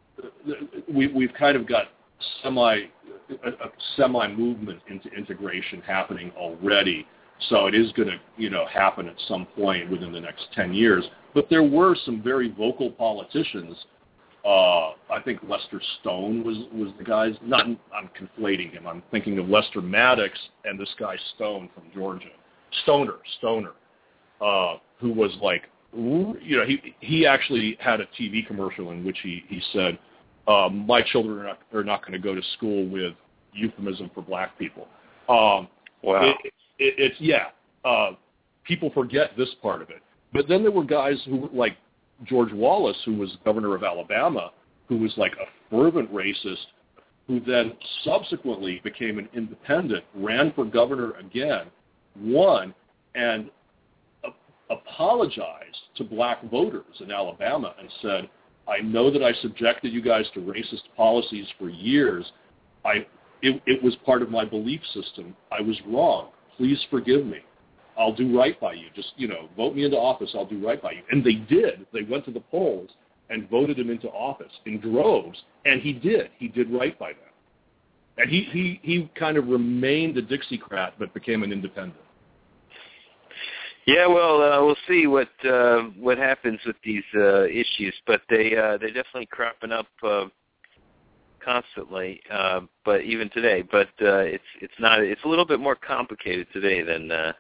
we we've kind of got semi a, a semi movement into integration happening already, so it is going to you know happen at some point within the next ten years. But there were some very vocal politicians. Uh, I think Lester Stone was, was the guy's, not, I'm conflating him. I'm thinking of Lester Maddox and this guy Stone from Georgia. Stoner, Stoner, uh, who was like, you know, he he actually had a T V commercial in which he, he said, uh, my children are not, are not going to go to school with euphemism for black people. Um, wow. It, it, it's, yeah, uh, people forget this part of it. But then there were guys who, like George Wallace, who was governor of Alabama, who was like a fervent racist, who then subsequently became an independent, ran for governor again, won, and uh, apologized to black voters in Alabama and said, I know that I subjected you guys to racist policies for years. I it, it was part of my belief system. I was wrong. Please forgive me. I'll do right by you. Just, you know, vote me into office. I'll do right by you. And they did. They went to the polls and voted him into office in droves. And he did. He did right by them. And he, he, he kind of remained a Dixiecrat but became an independent. Yeah, well, uh, we'll see what uh, what happens with these uh, issues, but they uh, they're definitely cropping up uh, constantly. Uh, but even today, but uh, it's it's not. It's a little bit more complicated today than, uh,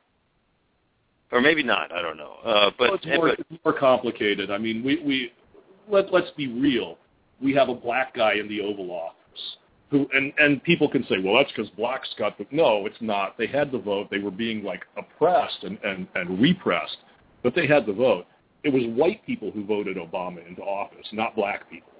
or maybe not. I don't know. Uh, but, well, it's, more, but it's more complicated. I mean, we we let let's be real. We have a black guy in the Oval Office. Who and, and people can say, well, that's because blacks got the no, it's not. They had the vote. They were being like oppressed and, and, and repressed, but they had the vote. It was white people who voted Obama into office, not black people.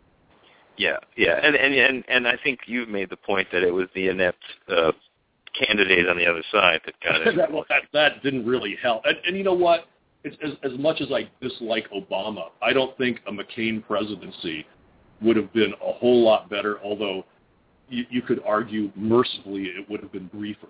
Yeah, yeah, and and and, and I think you've made the point that it was the inept uh, candidate on the other side that got it. that, well, that that didn't really help. And, and you know what? It's, as as much as I dislike Obama, I don't think a McCain presidency would have been a whole lot better. Although You, you could argue, mercifully, it would have been briefer.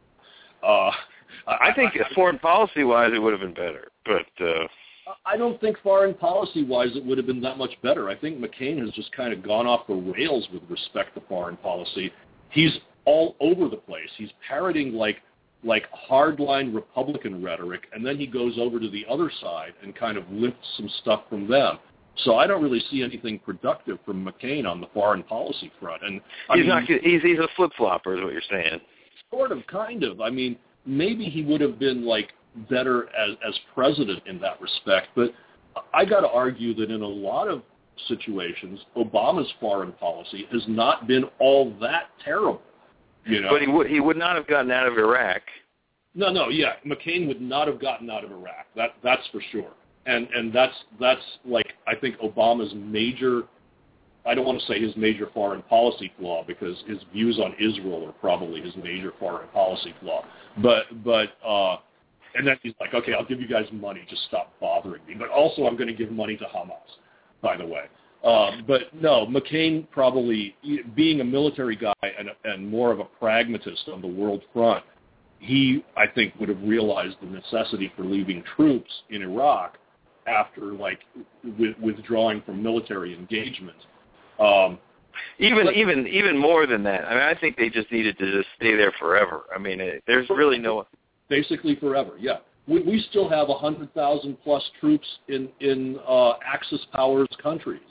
Uh, I think I, foreign policy-wise, it would have been better. But uh, I don't think foreign policy-wise it would have been that much better. I think McCain has just kind of gone off the rails with respect to foreign policy. He's all over the place. He's parroting like like hardline Republican rhetoric, and then he goes over to the other side and kind of lifts some stuff from them. So I don't really see anything productive from McCain on the foreign policy front. And I he's mean, not. He's he's a flip flopper, is what you're saying. Sort of, kind of. I mean, maybe he would have been like better as as president in that respect. But I got to argue that in a lot of situations, Obama's foreign policy has not been all that terrible. You know, but he would he would not have gotten out of Iraq. No, no, yeah, McCain would not have gotten out of Iraq. That that's for sure. And and that's that's like I think Obama's major, I don't want to say his major foreign policy flaw because his views on Israel are probably his major foreign policy flaw. But but uh, and then he's like, okay, I'll give you guys money, just stop bothering me. But also I'm going to give money to Hamas, by the way. Uh, but no, McCain probably, being a military guy and and more of a pragmatist on the world front, he I think would have realized the necessity for leaving troops in Iraq after like with, withdrawing from military engagement. Um, even but, even even more than that. I mean, I think they just needed to just stay there forever. I mean, it, there's really no basically forever. Yeah, we we still have a hundred thousand plus troops in in uh, Axis powers countries.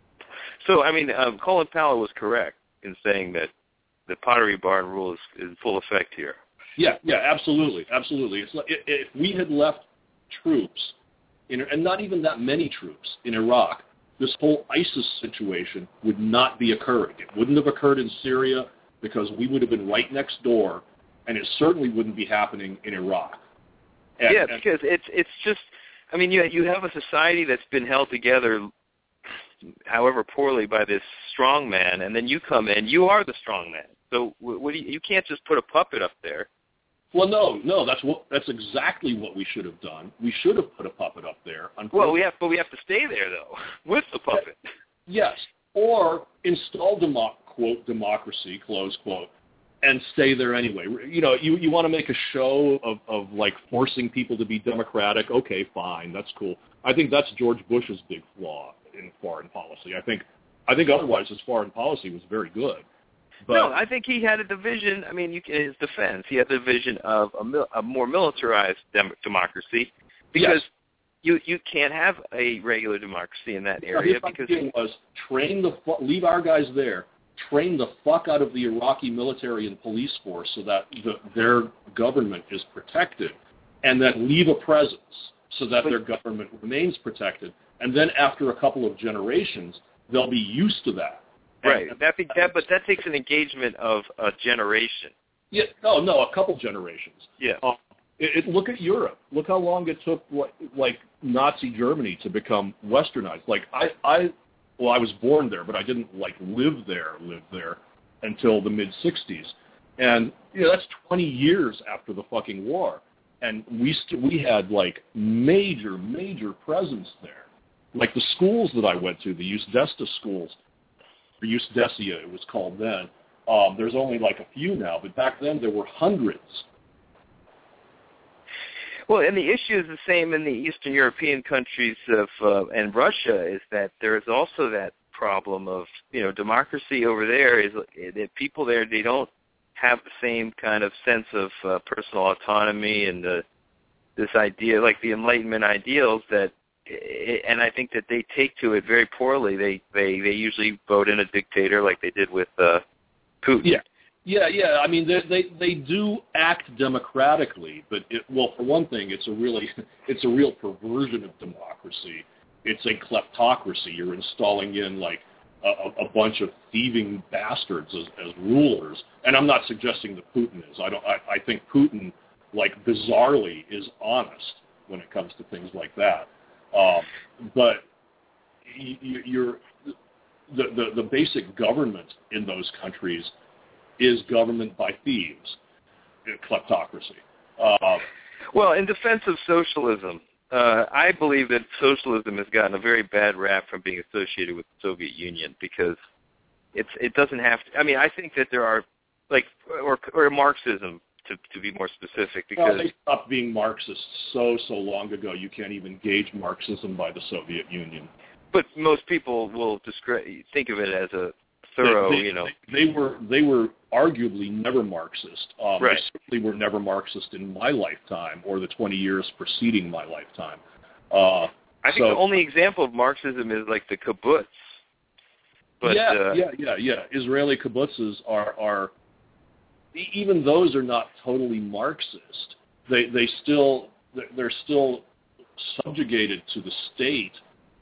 So I mean, um, Colin Powell was correct in saying that the Pottery Barn rule is in full effect here. Yeah, yeah, absolutely, absolutely. It's like if we had left troops. In, and not even that many troops in Iraq, this whole ISIS situation would not be occurring. It wouldn't have occurred in Syria because we would have been right next door, and it certainly wouldn't be happening in Iraq. And, yeah, and, because it's it's just, I mean, you you have a society that's been held together, however poorly, by this strong man, and then you come in, you are the strong man. So what do you, you can't just put a puppet up there. Well, no, no, that's what that's exactly what we should have done. We should have put a puppet up there. Well, we have, but we have to stay there though with the puppet. Yes, or install demo, quote democracy close quote, and stay there anyway. You know, you you want to make a show of of like forcing people to be democratic. Okay, fine, that's cool. I think that's George Bush's big flaw in foreign policy. I think I think otherwise his foreign policy was very good. But, no, I think he had a division. I mean, you can, in his defense, he had the vision of a, mil, a more militarized dem- democracy because yes. you you can't have a regular democracy in that no, area his because idea was train the fu- leave our guys there, train the fuck out of the Iraqi military and police force so that the, their government is protected, and then leave a presence so that their government remains protected, and then after a couple of generations, they'll be used to that. Right. That, be, that, but that takes an engagement of a generation. Yeah. No, no, a couple generations. Yeah. Uh, it, it, look at Europe. Look how long it took, like, like Nazi Germany to become westernized. Like I, I, well, I was born there, but I didn't like live there, live there until the mid sixties, and you know that's twenty years after the fucking war, and we st- we had like major, major presence there. Like the schools that I went to, the Usdesta schools. Or Usdesia, it was called then. Um, there's only like a few now, but back then there were hundreds. Well, and the issue is the same in the Eastern European countries of uh, and Russia is that there is also that problem of, you know, democracy over there is that people there, they don't have the same kind of sense of uh, personal autonomy and the this idea, like the Enlightenment ideals, that, and I think that they take to it very poorly. They they, they usually vote in a dictator, like they did with uh, Putin. Yeah, yeah, yeah. I mean, they they, they do act democratically, but it, well, for one thing, it's a really it's a real perversion of democracy. It's a kleptocracy. You're installing in like a, a bunch of thieving bastards as, as rulers, and I'm not suggesting that Putin is. I don't. I, I think Putin, like bizarrely, is honest when it comes to things like that. Um, but you, you're the, the the basic government in those countries is government by thieves, kleptocracy. Uh, well, in defense of socialism, uh, I believe that socialism has gotten a very bad rap from being associated with the Soviet Union because it's it doesn't have to. I mean, I think that there are like or or Marxism. To, to be more specific, because well, they stopped being Marxists so so long ago. You can't even gauge Marxism by the Soviet Union. But most people will descri- think of it as a thorough, they, they, you know. They, they were they were arguably never Marxist. Um, right. They certainly were never Marxist in my lifetime or the twenty years preceding my lifetime. Uh, I think so, the only example of Marxism is like the kibbutz. But, yeah, uh, yeah, yeah, yeah. Israeli kibbutzes are are. Even those are not totally Marxist. They they still they're still subjugated to the state,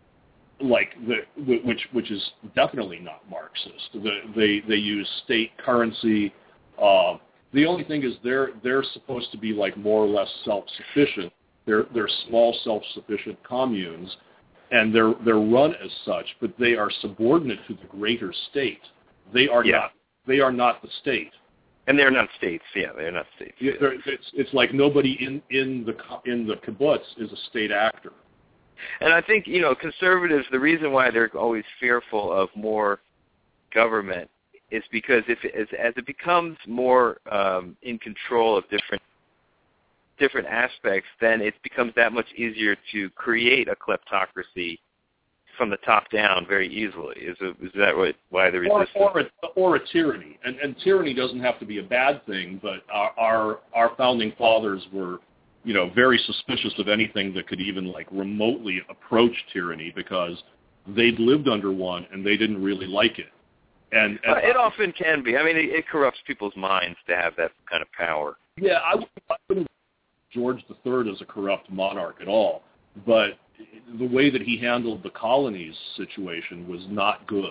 like the which which is definitely not Marxist. The, they they use state currency. Uh, the only thing is they're they're supposed to be like more or less self-sufficient. They're they're small self-sufficient communes, and they're they're run as such. But they are subordinate to the greater state. They are yeah. not they are not the state. And they're not states, yeah, they're not states. Yeah, it's it's like nobody in, in the in the kibbutz is a state actor. And I think, you know, conservatives, the reason why they're always fearful of more government is because if as, as it becomes more um, in control of different different aspects, then it becomes that much easier to create a kleptocracy from the top down very easily. Is, a, is that what, why the resistance? Or, or, a, or a tyranny. And, and tyranny doesn't have to be a bad thing, but our, our our founding fathers were, you know, very suspicious of anything that could even like remotely approach tyranny because they'd lived under one and they didn't really like it. And, and uh, it often can be. I mean, it, it corrupts people's minds to have that kind of power. Yeah, I wouldn't George the Third as a corrupt monarch at all, but the way that he handled the colonies situation was not good.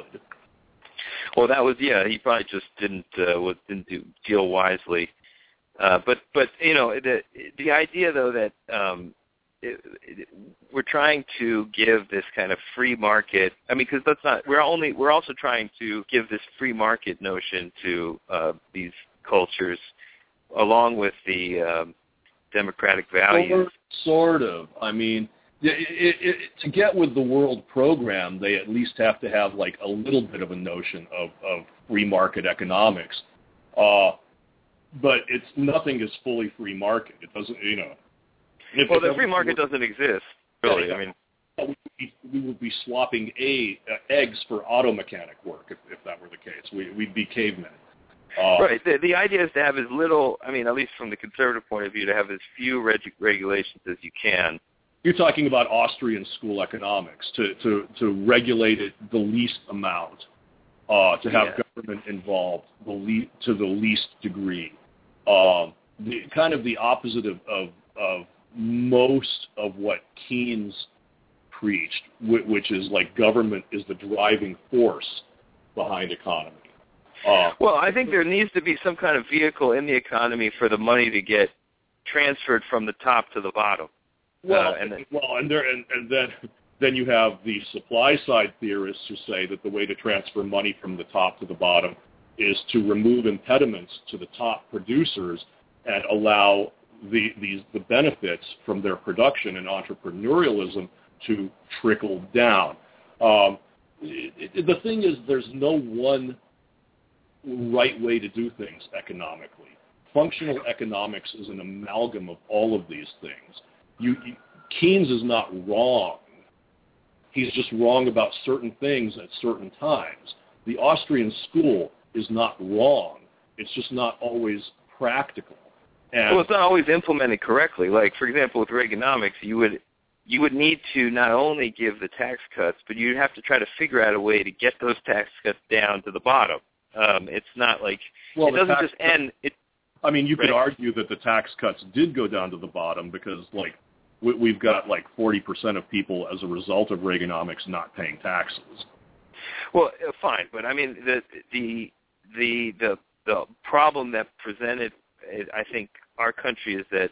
Well, that was yeah. He probably just didn't uh, was, didn't do, deal wisely. Uh, but but you know the the idea though that um, it, it, we're trying to give this kind of free market. I mean, because that's not we're only we're also trying to give this free market notion to uh, these cultures, along with the um, democratic values. Sort of. I mean. It, it, it, to get with the world program, they at least have to have like a little bit of a notion of, of free market economics. Uh, but it's nothing is fully free market. It doesn't, you know. If well, the free market doesn't exist, really. Yeah, I mean, we would, be, we would be swapping a, uh, eggs for auto mechanic work if, if that were the case. We, we'd be cavemen. Uh, right. The, the idea is to have as little, I mean, at least from the conservative point of view, to have as few reg- regulations as you can. You're talking about Austrian school economics, to, to, to regulate it the least amount, uh, to have yeah. government involved the le- to the least degree. Um, the, kind of the opposite of, of, of most of what Keynes preached, which, which is like government is the driving force behind economy. Uh, well, I think there needs to be some kind of vehicle in the economy for the money to get transferred from the top to the bottom. Well, uh, and then, well, and there, and, and then then you have the supply side theorists who say that the way to transfer money from the top to the bottom is to remove impediments to the top producers and allow the these the benefits from their production and entrepreneurialism to trickle down. Um, it, it, the thing is, there's no one right way to do things economically. Functional economics is an amalgam of all of these things. You, you, Keynes is not wrong. He's just wrong about certain things at certain times. The Austrian school is not wrong. It's just not always practical. And well, it's not always implemented correctly. Like, for example, with Reaganomics, you would you would need to not only give the tax cuts, but you'd have to try to figure out a way to get those tax cuts down to the bottom. Um, it's not like well, it doesn't tax, just end. It, I mean, you right? could argue that the tax cuts did go down to the bottom because, like, we, we've got like forty percent of people as a result of Reaganomics not paying taxes. Well, uh, fine, but I mean the the the the the problem that presented, I think, our country is that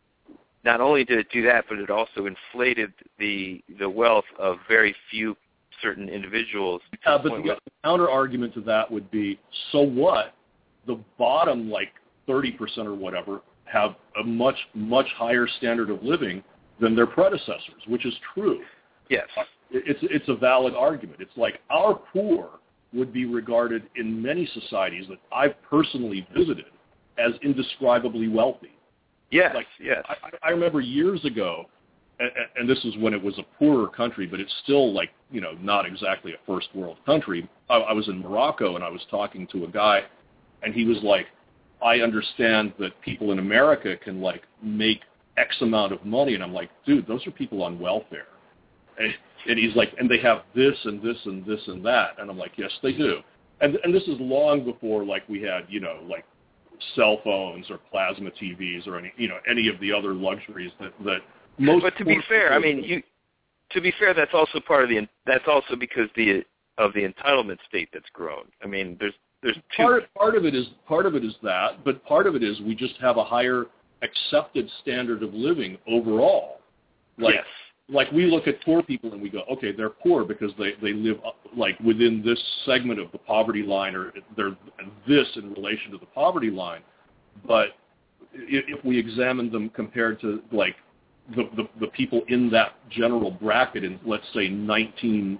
not only did it do that, but it also inflated the the wealth of very few certain individuals. Yeah, but the, the counter argument to that would be, so what? The bottom, like thirty percent or whatever, have a much, much higher standard of living than their predecessors, which is true. Yes. Uh, it's, it's a valid argument. It's like our poor would be regarded in many societies that I've personally visited as indescribably wealthy. Yes, like, yes. I, I remember years ago, and, and this is when it was a poorer country, but it's still like, you know, not exactly a first world country. I, I was in Morocco and I was talking to a guy, and he was like, I understand that people in America can like make X amount of money, and I'm like, dude, those are people on welfare. And, and he's like, and they have this and this and this and that, and I'm like, yes, they do. And and this is long before like we had, you know, like cell phones or plasma T Vs or any, you know, any of the other luxuries that that most. But to be fair, I mean, you. To be fair, that's also part of the. That's also because the of the entitlement state that's grown. I mean, there's there's two. Part part of it is part of it is that, but part of it is we just have a higher accepted standard of living overall. Like, yes. Like we look at poor people and we go, okay, they're poor because they, they live up, like within this segment of the poverty line, or they're this in relation to the poverty line. But if we examine them compared to like the, the, the people in that general bracket in, let's say, nineteen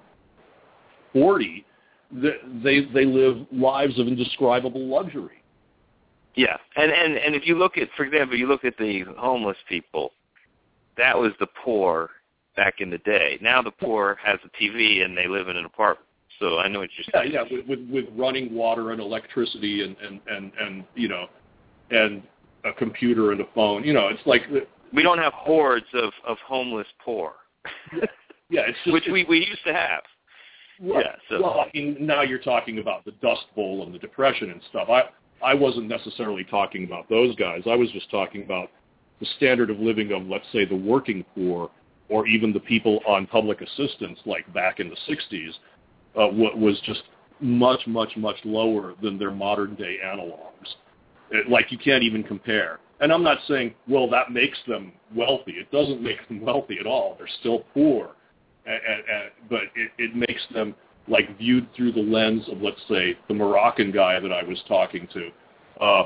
forty, they they live lives of indescribable luxury. Yeah, and, and, and if you look at, for example, you look at the homeless people, that was the poor back in the day. Now the poor has a T V and they live in an apartment. So I know what you're saying. Yeah, yeah, with, with, with running water and electricity and, and, and, and, you know, and a computer and a phone. You know, it's like... We don't have hordes of, of homeless poor. Yeah, yeah it's just... Which we, we used to have. Right. Yeah, so. Well, I mean, now you're talking about the Dust Bowl and the Depression and stuff. I, I wasn't necessarily talking about those guys. I was just talking about the standard of living of, let's say, the working poor, or even the people on public assistance, like back in the sixties, uh, what was just much, much, much lower than their modern-day analogs. It, like, you can't even compare. And I'm not saying, well, that makes them wealthy. It doesn't make them wealthy at all. They're still poor. And, and, and, but it, it makes them, like, viewed through the lens of, let's say, the Moroccan guy that I was talking to. Uh,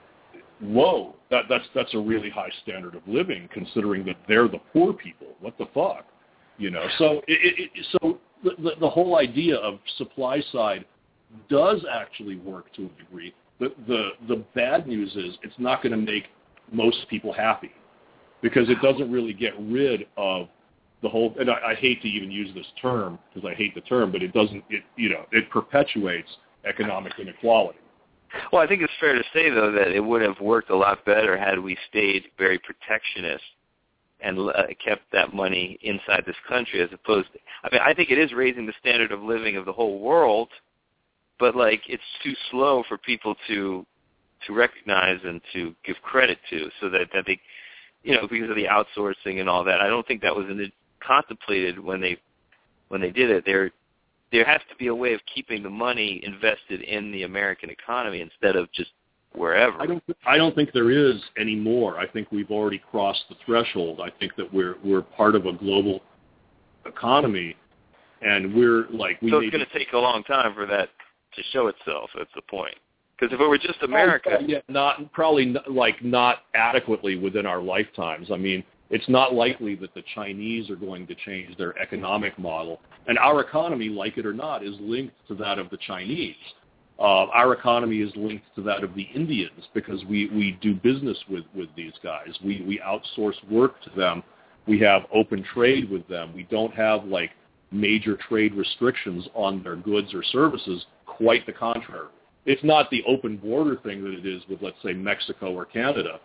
whoa, that, that's that's a really high standard of living, considering that they're the poor people. What the fuck, you know? So, it, it, so the, the whole idea of supply side does actually work to a degree. The the the bad news is it's not going to make most people happy, because it doesn't really get rid of the whole. And I, I hate to even use this term because I hate the term, but it doesn't. It you know it perpetuates economic inequality. Well, I think it's fair to say, though, that it would have worked a lot better had we stayed very protectionist and uh, kept that money inside this country, as opposed to, I mean, I think it is raising the standard of living of the whole world, but, like, it's too slow for people to to recognize and to give credit to, so that, that they, you know, because of the outsourcing and all that. I don't think that was in the, contemplated when they when they did it. They're There has to be a way of keeping the money invested in the American economy instead of just wherever. I don't. I don't think there is anymore. I think we've already crossed the threshold. I think that we're we're part of a global economy, and we're like we. So it's going to take a long time for that to show itself. That's the point. Because if it were just America, oh, yeah, not probably not, like not adequately within our lifetimes. I mean, it's not likely that the Chinese are going to change their economic model. And our economy, like it or not, is linked to that of the Chinese. Uh, our economy is linked to that of the Indians because we, we do business with, with these guys. We, we outsource work to them. We have open trade with them. We don't have, like, major trade restrictions on their goods or services. Quite the contrary. It's not the open border thing that it is with, let's say, Mexico or Canada.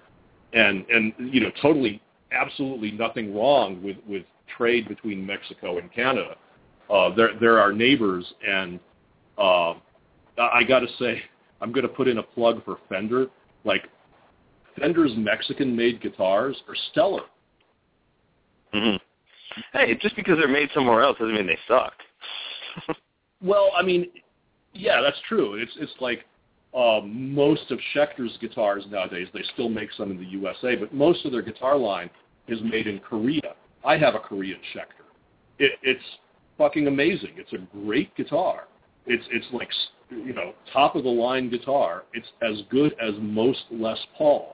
and and you know, totally, absolutely nothing wrong with, with trade between Mexico and Canada. Uh, they're they're our neighbors, and uh, I got to say, I'm going to put in a plug for Fender. Like, Fender's Mexican-made guitars are stellar. Mm-hmm. Hey, just because they're made somewhere else doesn't mean they suck. Well, I mean, yeah, that's true. It's it's like uh, most of Schecter's guitars nowadays, they still make some in the U S A, but most of their guitar line is made in Korea. I have a Korean Schecter. It, it's fucking amazing. It's a great guitar. It's it's like, you know, top of the line guitar. It's as good as most Les Pauls.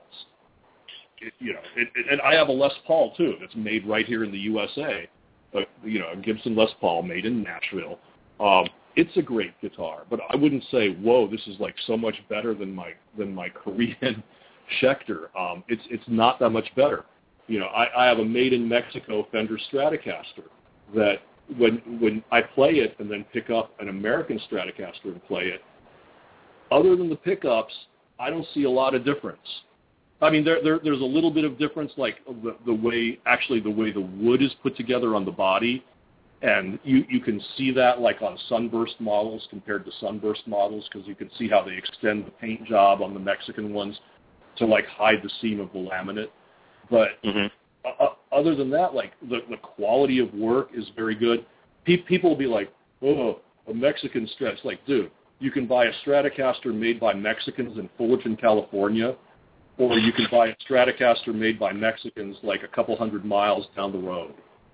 It, you know, it, it, and I have a Les Paul too. That's made right here in the U S A. But, you know, a Gibson Les Paul made in Nashville. Um, it's a great guitar, but I wouldn't say, whoa, this is like so much better than my than my Korean Schecter. Um, it's it's not that much better. You know, I, I have a made in Mexico Fender Stratocaster that when when I play it and then pick up an American Stratocaster and play it, other than the pickups, I don't see a lot of difference. I mean, there, there there's a little bit of difference, like the, the way, actually the way the wood is put together on the body, and you, you can see that like on Sunburst models compared to Sunburst models, because you can see how they extend the paint job on the Mexican ones to like hide the seam of the laminate. But mm-hmm. uh, other than that, like the, the quality of work is very good. Pe- people will be like, oh, a Mexican Strat. It's like, dude, you can buy a Stratocaster made by Mexicans in Fullerton, California, or you can buy a Stratocaster made by Mexicans like a couple hundred miles down the road.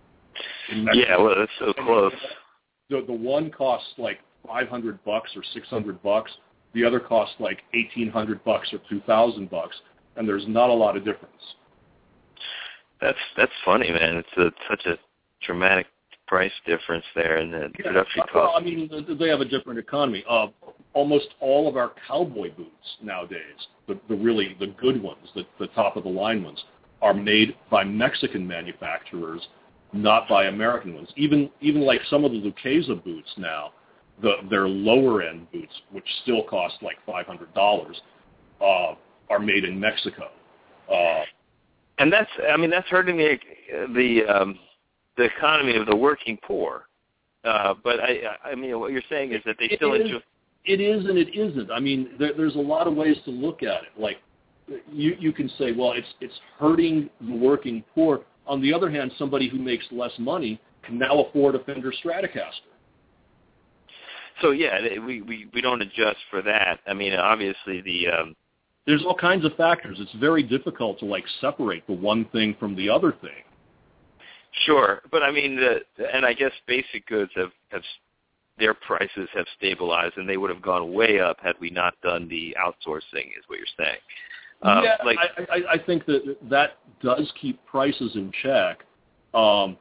Yeah, well, that's so close. The, the one costs like five hundred bucks or six hundred bucks. The other costs like eighteen hundred bucks or two thousand bucks, and there's not a lot of difference. That's that's funny, man. It's a, such a dramatic price difference there in the yeah, production cost. Well, I mean, they have a different economy. Uh, almost all of our cowboy boots nowadays, the, the really the good ones, the, the top of the line ones, are made by Mexican manufacturers, not by American ones. Even even like some of the Lucchese boots now, the their lower end boots, which still cost like five hundred dollars, uh, are made in Mexico. Uh, and that's, I mean, that's hurting the the um, the economy of the working poor. Uh, but I, I mean, what you're saying is that they still it enjoy. Is, it is and it isn't. I mean, there, there's a lot of ways to look at it. Like, you you can say, well, it's it's hurting the working poor. On the other hand, somebody who makes less money can now afford a Fender Stratocaster. So yeah, we, we, we don't adjust for that. I mean, obviously the um, there's all kinds of factors. It's very difficult to like separate the one thing from the other thing. Sure, but I mean, the, and I guess basic goods have, have their prices have stabilized, and they would have gone way up had we not done the outsourcing. Is what you're saying? Um, yeah, like, I, I, I think that that does keep prices in check. Um,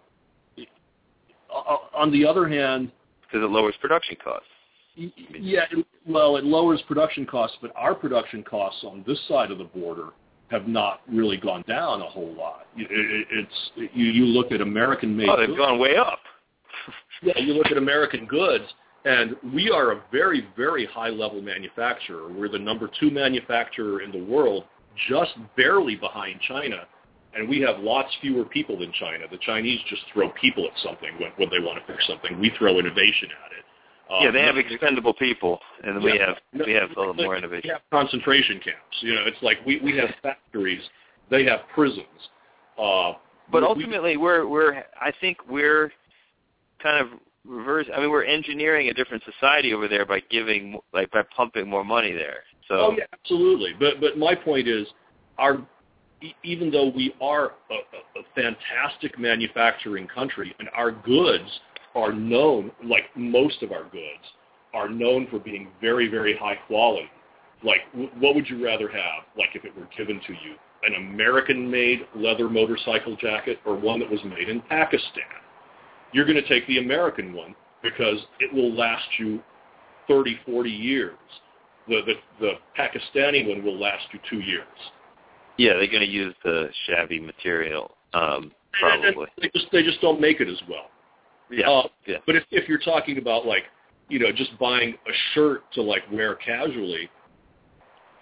on the other hand, because it lowers production costs. Yeah, it, well, it lowers production costs, but our production costs on this side of the border have not really gone down a whole lot. It, it, it's you, you look at American-made. Oh, they've goods. gone way up. Yeah, you look at American goods, and we are a very, very high-level manufacturer. We're the number two manufacturer in the world, just barely behind China, and we have lots fewer people than China. The Chinese just throw people at something when, when they want to fix something. We throw innovation at it. Um, yeah, they have expendable people, and yeah, we have no, we have a little more innovation. We have concentration camps. You know, it's like we, we have factories, they have prisons. Uh, but we, ultimately, we're we're I think we're kind of reverse. I mean, we're engineering a different society over there by giving like by pumping more money there. So oh yeah, absolutely. But but my point is, our even though we are a, a, a fantastic manufacturing country, and our goods are known, like most of our goods, are known for being very, very high quality. Like, w- what would you rather have, like if it were given to you, an American-made leather motorcycle jacket or one that was made in Pakistan? You're going to take the American one because it will last you thirty, forty years. The, the, the Pakistani one will last you two years. Yeah, they're going to use the shabby material, um, probably. And, and they just they just don't make it as well. Yeah, uh, yeah. But if, if you're talking about, like, you know, just buying a shirt to, like, wear casually,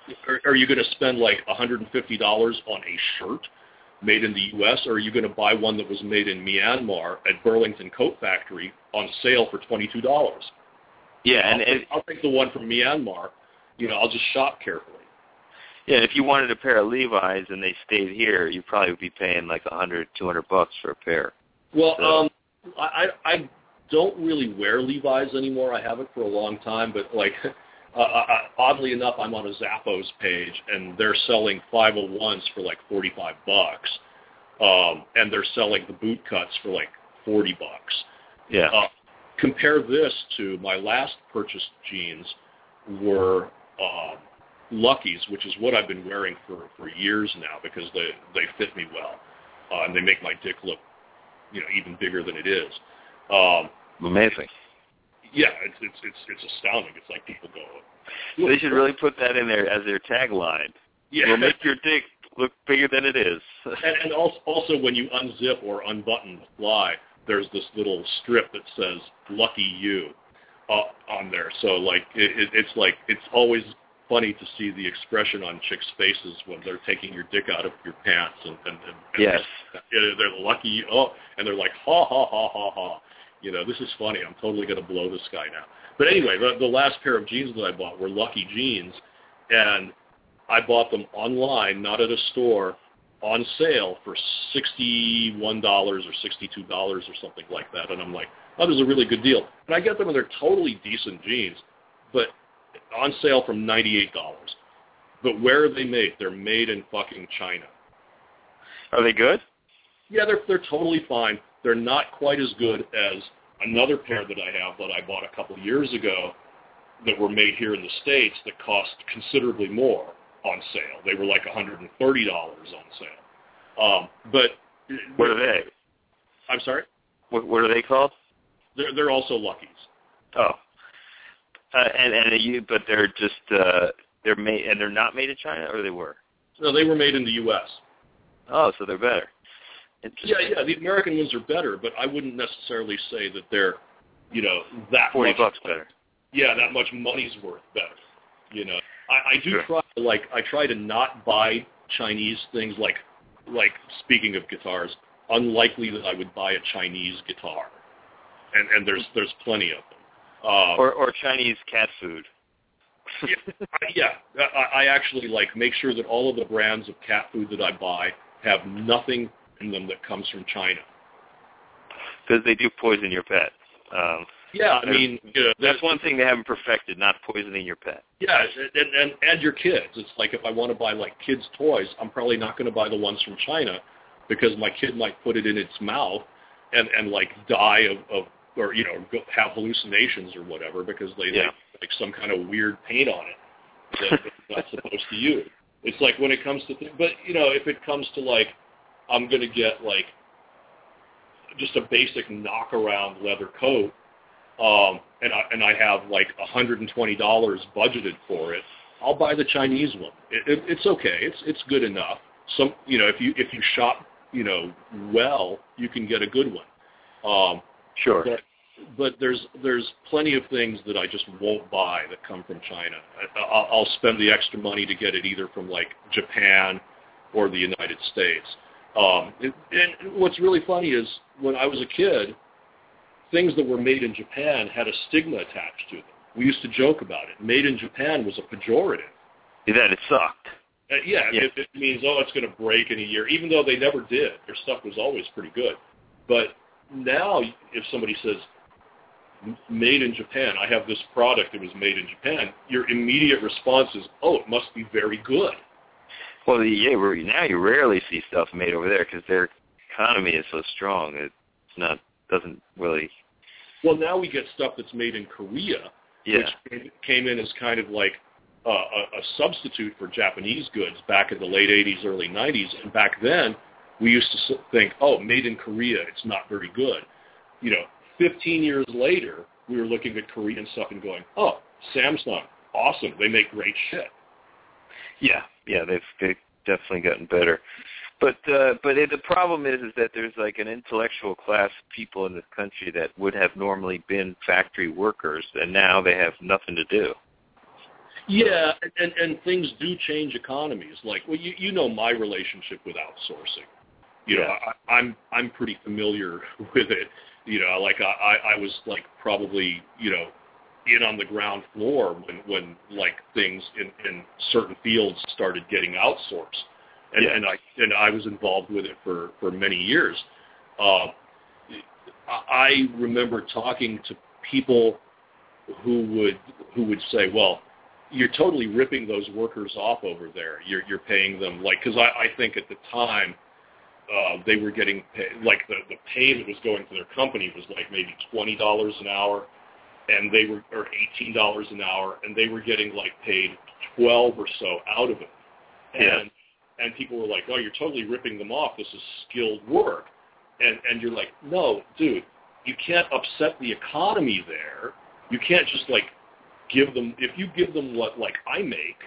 are, are you going to spend like one hundred fifty dollars on a shirt made in the U S, or are you going to buy one that was made in Myanmar at Burlington Coat Factory on sale for twenty-two dollars? Yeah, I'll, and take, it, I'll take the one from Myanmar. You know, I'll just shop carefully. yeah, if you wanted a pair of Levi's and they stayed here, you probably would be paying like a hundred, two hundred bucks for a pair. Well, so. um, I, I don't really wear Levi's anymore. I haven't for a long time, but like, uh, uh, oddly enough, I'm on a Zappos page, and they're selling five oh ones for like forty-five bucks, um, and they're selling the boot cuts for like forty bucks. Yeah. Uh, compare this to my last purchased jeans were uh, Lucky's, which is what I've been wearing for, for years now because they they fit me well, uh, and they make my dick look, you know, even bigger than it is. Um, Amazing. Yeah, it's it's it's it's astounding. It's like people go. So they should really put that in there as their tagline. Yeah. We'll make your dick look bigger than it is. and, and also, also, when you unzip or unbutton the fly, there's this little strip that says "Lucky You" uh, on there. So like it, it, it's like it's always funny to see the expression on chicks' faces when they're taking your dick out of your pants and, and, and yes, they're, they're lucky you. Oh, and they're like ha ha ha ha ha. You know, this is funny. I'm totally going to blow this guy now. But anyway, the, the last pair of jeans that I bought were Lucky jeans, and I bought them online, not at a store, on sale for sixty-one dollars or sixty-two dollars or something like that. And I'm like, oh, this is a really good deal. And I get them, and they're totally decent jeans, but on sale from ninety-eight dollars. But where are they made? They're made in fucking China. Are they good? Yeah, they're they're totally fine. They're not quite as good as another pair that I have that I bought a couple of years ago that were made here in the States that cost considerably more on sale. They were like one hundred thirty dollars on sale. Um, but what are they? I'm sorry? What, what are they called? They're they're also Lucky's. Oh, uh, and and you, but they're just uh, they're made and they're not made in China, or they were? No, they were made in the U S. Oh, so they're better. Yeah, yeah, the American ones are better, but I wouldn't necessarily say that they're, you know, that forty much, bucks better. Yeah, that much money's worth better. You know, I, I do sure. try to like I try to not buy Chinese things like like speaking of guitars, unlikely that I would buy a Chinese guitar, and and there's there's plenty of them. Um, or or Chinese cat food. yeah, I, yeah, I, I actually like make sure that all of the brands of cat food that I buy have nothing in them that comes from China. Because they do poison your pet. Um, yeah, I mean, you know, that's one thing they haven't perfected, not poisoning your pet. Yeah, and, and and your kids. It's like if I want to buy like kids' toys, I'm probably not going to buy the ones from China because my kid might put it in its mouth and and like die of, of or you know go, have hallucinations or whatever because they yeah. like, like some kind of weird paint on it that it's not supposed to use. It's like when it comes to, th- but you know, if it comes to like, I'm going to get like just a basic knock-around leather coat, um, and I and I have like one hundred twenty dollars budgeted for it, I'll buy the Chinese one. It, it, it's okay. It's it's good enough. Some you know if you if you shop you know well, you can get a good one. Um, sure. But, but there's there's plenty of things that I just won't buy that come from China. I, I'll, I'll spend the extra money to get it either from like Japan or the United States. Um, it, and what's really funny is when I was a kid, things that were made in Japan had a stigma attached to them. We used to joke about it. Made in Japan was a pejorative. That it sucked. Uh, yeah, yeah. It, it means, oh, it's going to break in a year, even though they never did. Their stuff was always pretty good. But now if somebody says, made in Japan, I have this product that was made in Japan, your immediate response is, oh, it must be very good. Well, yeah, now you rarely see stuff made over there because their economy is so strong. It's not doesn't really. Well, now we get stuff that's made in Korea, yeah. which came in as kind of like uh, a, a substitute for Japanese goods back in the late eighties, early nineties. And back then, we used to think, oh, made in Korea, it's not very good. You know, fifteen years later, we were looking at Korean stuff and going, oh, Samsung, awesome, they make great shit. Yeah, yeah, they've, they've definitely gotten better. But uh, but it, the problem is is that there's like an intellectual class of people in this country that would have normally been factory workers, and now they have nothing to do. Yeah, and, and things do change economies. Like, well, you, you know my relationship with outsourcing. You know, yeah. I, I'm I'm pretty familiar with it. You know, like I, I was like probably, you know, in on the ground floor when, when like things in, in certain fields started getting outsourced. And, yeah. and I and I was involved with it for, for many years. Uh, I remember talking to people who would who would say, well, you're totally ripping those workers off over there. You're you're paying them like, because I, I think at the time uh, they were getting pay, like the, the pay that was going to their company was like maybe twenty dollars an hour, and they were or eighteen dollars an hour, and they were getting like paid twelve or so out of it. Yeah. And and people were like, oh, you're totally ripping them off. This is skilled work. And and you're like, no, dude, you can't upset the economy there. You can't just like give them, if you give them what like I make,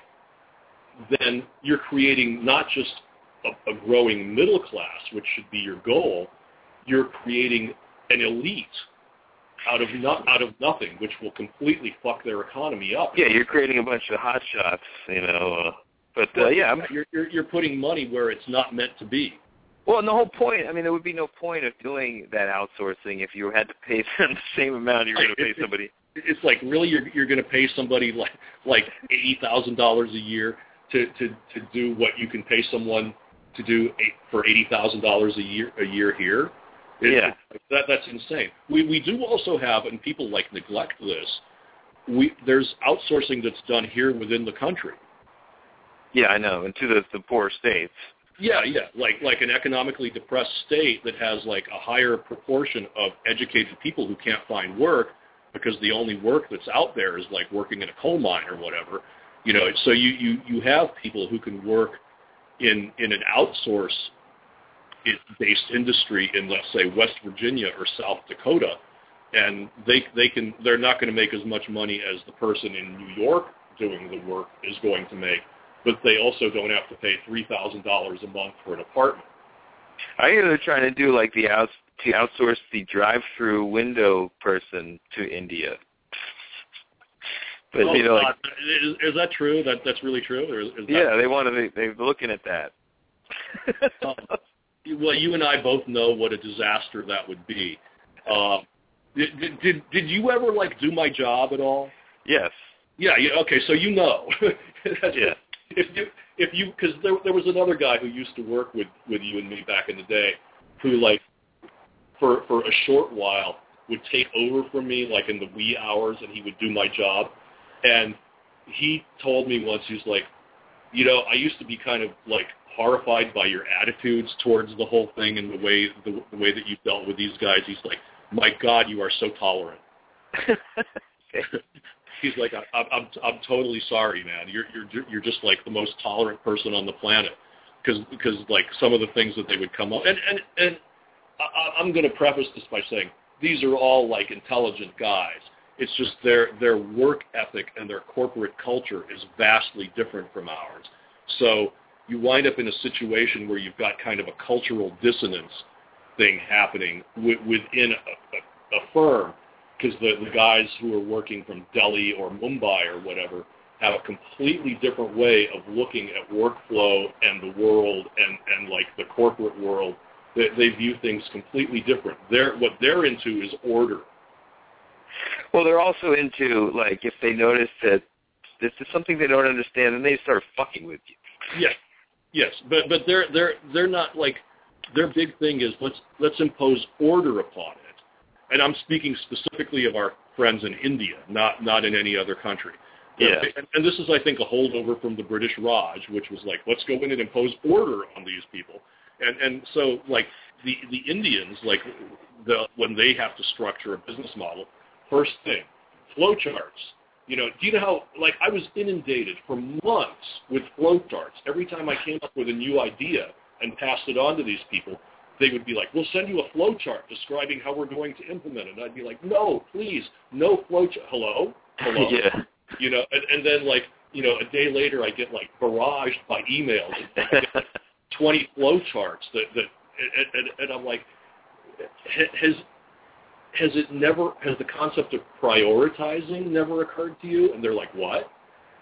then you're creating not just a, a growing middle class, which should be your goal, you're creating an elite out of no, out of nothing, which will completely fuck their economy up. Yeah, you're creating a bunch of hot shots, you know. Uh, but uh, well, yeah, I'm, you're, you're you're putting money where it's not meant to be. well, and the whole point, I mean, there would be no point of doing that outsourcing if you had to pay them the same amount you're going to pay somebody. It's like, really, you're you're going to pay somebody like like eighty thousand dollars a year to, to, to do what you can pay someone to do eight, for eighty thousand dollars a year a year here? It, Yeah, it, that that's insane. We we do also have, and people like neglect this. We there's outsourcing that's done here within the country. yeah, I know, and to the, the poor states. Yeah, yeah, like like an economically depressed state that has like a higher proportion of educated people who can't find work because the only work that's out there is like working in a coal mine or whatever. You know, so you, you, you have people who can work in in an outsource based industry in, let's say, West Virginia or South Dakota, and they they can they're not going to make as much money as the person in New York doing the work is going to make, but they also don't have to pay three thousand dollars a month for an apartment. I hear they're trying to do like the out to outsource the drive-through window person to India. But oh, you know, like, God. is, is that true? That that's really true? Or is, is yeah, that they want to. They, they're looking at that. um, well, you and I both know what a disaster that would be. Uh, did, did did did you ever like do my job at all? Yes. Yeah. yeah okay. So you know. Yeah. If you if you because there there was another guy who used to work with, with you and me back in the day, who like for for a short while would take over from me like in the wee hours, and he would do my job. And he told me once, he's like, you know, I used to be kind of like horrified by your attitudes towards the whole thing and the way the, the way that you dealt with these guys. He's like, my God, you are so tolerant. He's like, I, I'm I'm totally sorry, man. You're you're you're just like the most tolerant person on the planet, because because like some of the things that they would come up and and and I, I'm going to preface this by saying these are all like intelligent guys. It's just their their work ethic and their corporate culture is vastly different from ours. So you wind up in a situation where you've got kind of a cultural dissonance thing happening w- within a, a, a firm, because the, the guys who are working from Delhi or Mumbai or whatever have a completely different way of looking at workflow and the world and, and like the corporate world. They, they view things completely different. They're, what they're into is order. Well, they're also into, like, if they notice that this is something they don't understand, and they start fucking with you. Yes, yes, but but they're they're they're not like, their big thing is let's let's impose order upon it. And I'm speaking specifically of our friends in India, not not in any other country. Yeah. And, and this is, I think, a holdover from the British Raj, which was like, let's go in and impose order on these people. And and so like the the Indians, like the when they have to structure a business model. First thing, flowcharts. You know, do you know how, like, I was inundated for months with flowcharts. Every time I came up with a new idea and passed it on to these people, they would be like, we'll send you a flowchart describing how we're going to implement it. And I'd be like, no, please, no flowchart. Hello? Hello? Yeah. You know, and, and then, like, you know, a day later I get, like, barraged by emails. And I get, like, twenty flowcharts that, that and, and, and I'm like, has... Has it never, has the concept of prioritizing never occurred to you? And they're like, what?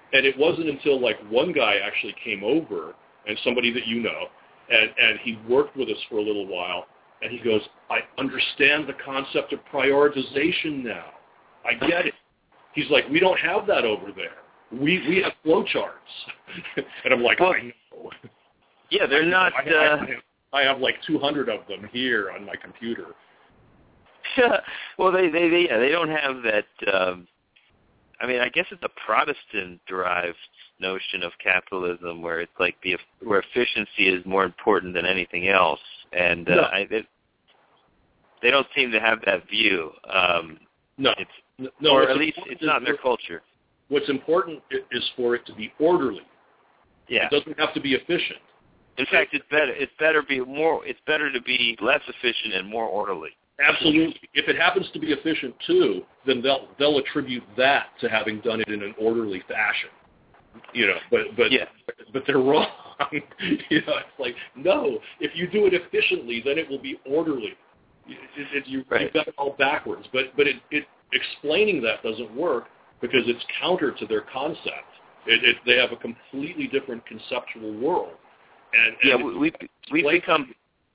And it wasn't until like one guy actually came over, and somebody that you know, and, and he worked with us for a little while, and he goes, I understand the concept of prioritization now. I get it. He's like, we don't have that over there. We we have flowcharts. And I'm like, well, I know. Yeah, they're not... I, uh... I, I, have, I have like two hundred of them here on my computer. Well, they, they, they, yeah, they don't have that... Um, I mean, I guess it's a Protestant-derived notion of capitalism where it's like the where efficiency is more important than anything else. And uh, no. I, it, they don't seem to have that view. Um, no. It's, no. Or at least it's not in their culture. What's important is for it to be orderly. Yeah. It doesn't have to be efficient. In fact, it's better. It's better be more. It's better to be less efficient and more orderly. Absolutely. If it happens to be efficient too, then they'll they'll attribute that to having done it in an orderly fashion. You know, but but yeah. but they're wrong. You know, it's like no. If you do it efficiently, then it will be orderly. It, it, you, right. You've got it all backwards. But but it, it explaining that doesn't work because it's counter to their concept. It, it, they have a completely different conceptual world. And, and yeah, we, we've we've become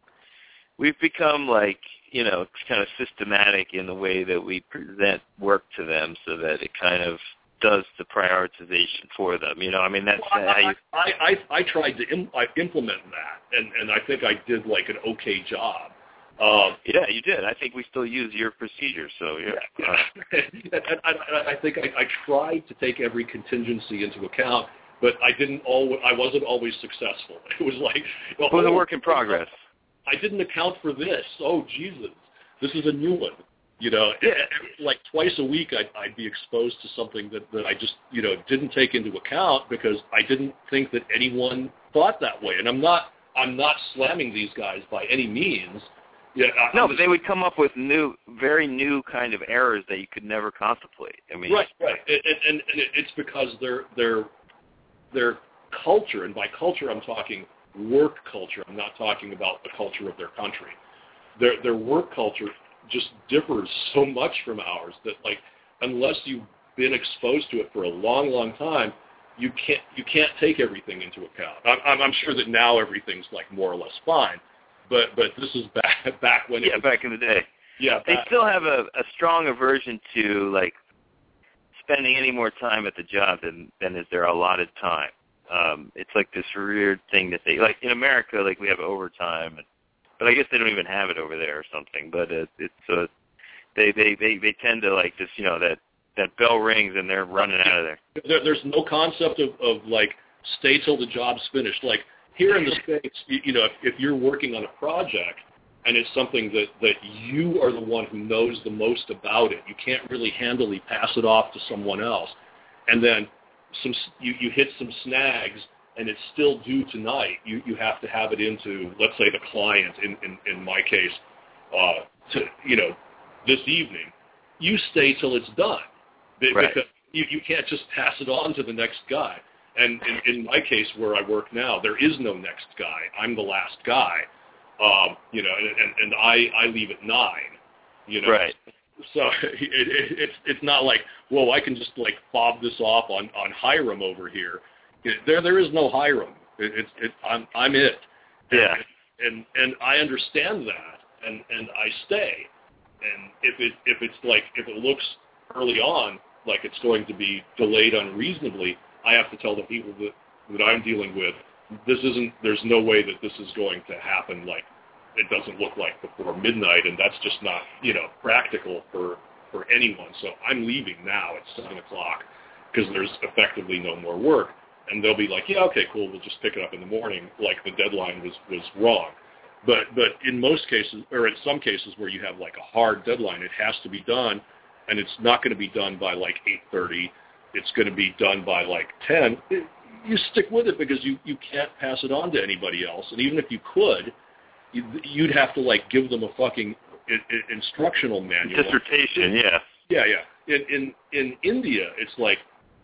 we've become like you know kind of systematic in the way that we present work to them, so that it kind of does the prioritization for them. You know, I mean that's well, how you. I, I, I, I tried to Im- I implement that, and, and I think I did like an okay job. Um, yeah, you did. I think we still use your procedure, so yeah. yeah. and, and I, I think I, I tried to take every contingency into account. But I didn't always. I wasn't always successful. It was like well, it was oh, a work in progress. I didn't account for this. Oh Jesus, this is a new one. You know, yeah. like twice a week, I'd, I'd be exposed to something that, that I just you know didn't take into account because I didn't think that anyone thought that way. And I'm not. I'm not slamming these guys by any means. Yeah. I, no, I'm but just, they would come up with new, very new kind of errors that you could never contemplate. I mean, right, right, and, and, and it's because they're they're. Their culture, and by culture I'm talking work culture. I'm not talking about the culture of their country. Their their work culture just differs so much from ours that like unless you've been exposed to it for a long, long time, you can't you can't take everything into account. I'm, I'm sure that now everything's like more or less fine, but but this is back back when it yeah was, back in the day. Yeah, they back, still have a, a strong aversion to like. spending any more time at the job than than is their allotted time. Um, it's like this weird thing that they like in America. Like we have overtime, and, but I guess they don't even have it over there or something. But it, it's uh, they, they they they tend to like just you know that that bell rings and they're running out of there. there there's no concept of, of like stay till the job's finished. Like here in the States, you, you know, if, if you're working on a project. And it's something that, that you are the one who knows the most about it. You can't really handily pass it off to someone else. And then some you, you hit some snags, and it's still due tonight. You you have to have it into, let's say, the client, in, in, in my case, uh, to you know, this evening. You stay till it's done. Right. Because you, you can't just pass it on to the next guy. And in, in my case, where I work now, there is no next guy. I'm the last guy. Um, you know, and, and, and I, I leave at nine, you know. Right. So it, it, it's it's not like, whoa, I can just like fob this off on, on Hiram over here. It, there there is no Hiram. It, it's it, I'm I'm it. Yeah. And, and and I understand that, and, and I stay. And if it if it's like if it looks early on like it's going to be delayed unreasonably, I have to tell the people that that I'm dealing with. This isn't, there's no way that this is going to happen like it doesn't look like before midnight, and that's just not, you know, practical for, for anyone. So I'm leaving now at seven o'clock because there's effectively no more work. And they'll be like, yeah, okay, cool, we'll just pick it up in the morning, like the deadline was, was wrong. But but in most cases, or in some cases where you have like a hard deadline, it has to be done, and it's not going to be done by like eight thirty. It's going to be done by like ten. It, you stick with it because you, you can't pass it on to anybody else. And even if you could, you, you'd have to, like, give them a fucking in, in, instructional manual. Dissertation, yeah. Yeah, yeah. In, in in India, it's like,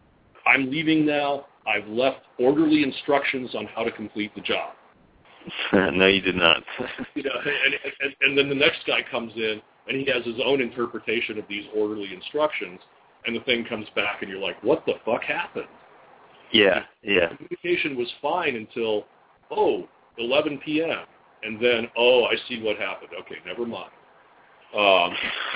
I'm leaving now. I've left orderly instructions on how to complete the job. No, you did not. You know, and, and, and then the next guy comes in, and he has his own interpretation of these orderly instructions, and the thing comes back, and you're like, what the fuck happened? Yeah, yeah. Communication was fine until, oh, eleven p.m. And then, oh, I see what happened. Okay, never mind. Um,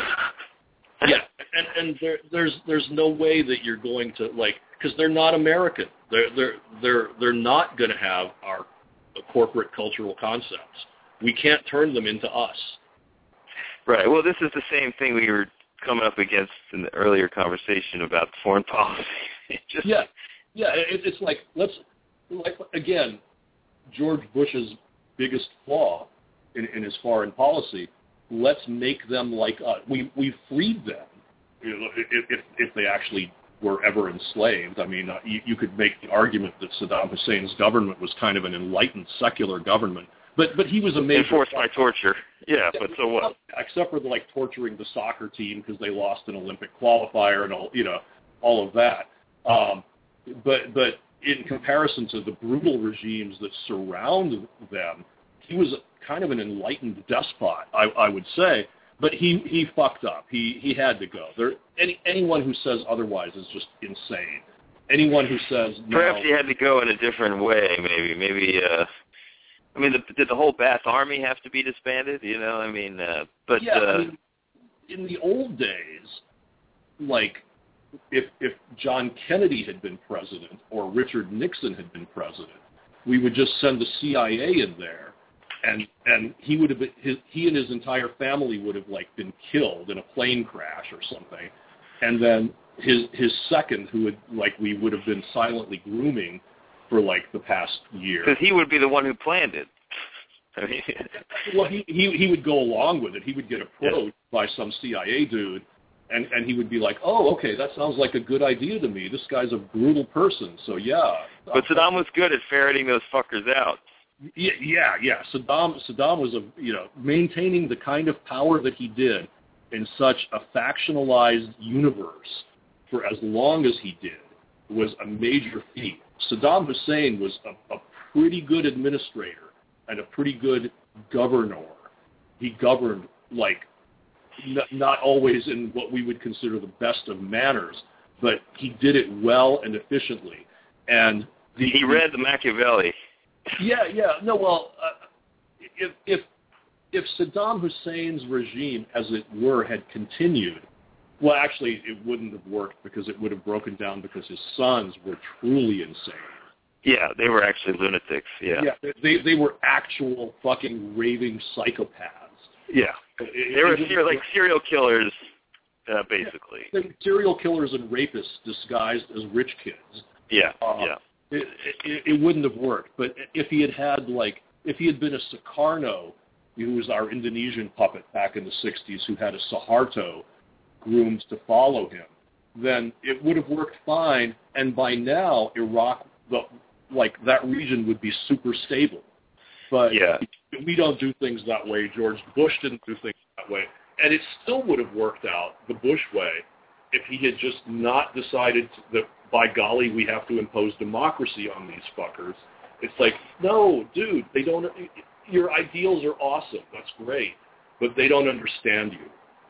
yeah, and and there, there's there's no way that you're going to, like, because they're not American. They're they're they're they're not going to have our corporate cultural concepts. We can't turn them into us. Right. Well, this is the same thing we were coming up against in the earlier conversation about foreign policy. Just, yeah, yeah. It, it's like let's like again, George Bush's biggest flaw in, in his foreign policy. Let's make them like us. We we freed them. You know, if, if if they actually were ever enslaved. I mean, uh, you, you could make the argument that Saddam Hussein's government was kind of an enlightened secular government, but but he was a major enforced by torture. Yeah, but so what? Except for the, like torturing the soccer team because they lost an Olympic qualifier and all you know all of that. Um, but but in comparison to the brutal regimes that surround them, he was kind of an enlightened despot, I, I would say. But he, he fucked up. He he had to go. There any anyone who says otherwise is just insane. Anyone who says no, perhaps he had to go in a different way. Maybe maybe. Uh, I mean, the, did the whole Ba'ath Army have to be disbanded? You know, I mean, uh, but yeah. Uh, I mean, in the old days, like if if John Kennedy had been president or Richard Nixon had been president, we would just send the C I A in there. And and he would have been, his, he and his entire family would have like been killed in a plane crash or something, and then his his second, who would like we would have been silently grooming for like the past year, because he would be the one who planned it. I mean, well, he, he he would go along with it. He would get approached yeah. by some C I A dude, and and he would be like, oh, okay, that sounds like a good idea to me. This guy's a brutal person, so yeah. But Saddam was good at ferreting those fuckers out. Yeah, yeah, yeah. Saddam Saddam was a you know maintaining the kind of power that he did in such a factionalized universe for as long as he did was a major feat. Saddam Hussein was a, a pretty good administrator and a pretty good governor. He governed like n- not always in what we would consider the best of manners, but he did it well and efficiently. And the, he read the Machiavelli. Yeah, yeah. No, well, uh, if if if Saddam Hussein's regime, as it were, had continued, well, actually, it wouldn't have worked because it would have broken down because his sons were truly insane. Yeah, they were actually lunatics. Yeah, yeah, they they were actual fucking raving psychopaths. Yeah, it, they were it, ser- like serial killers, uh, basically. Yeah, they were serial killers and rapists disguised as rich kids. Yeah, uh, yeah. It, it, it wouldn't have worked. But if he had had, like, if he had been a Sukarno, who was our Indonesian puppet back in the sixties, who had a Suharto groomed to follow him, then it would have worked fine. And by now, Iraq, the, like, that region would be super stable. But yeah. we don't do things that way. George Bush didn't do things that way. And it still would have worked out the Bush way if he had just not decided that, by golly, we have to impose democracy on these fuckers. It's like, no, dude, they don't. Your ideals are awesome. That's great, but they don't understand you.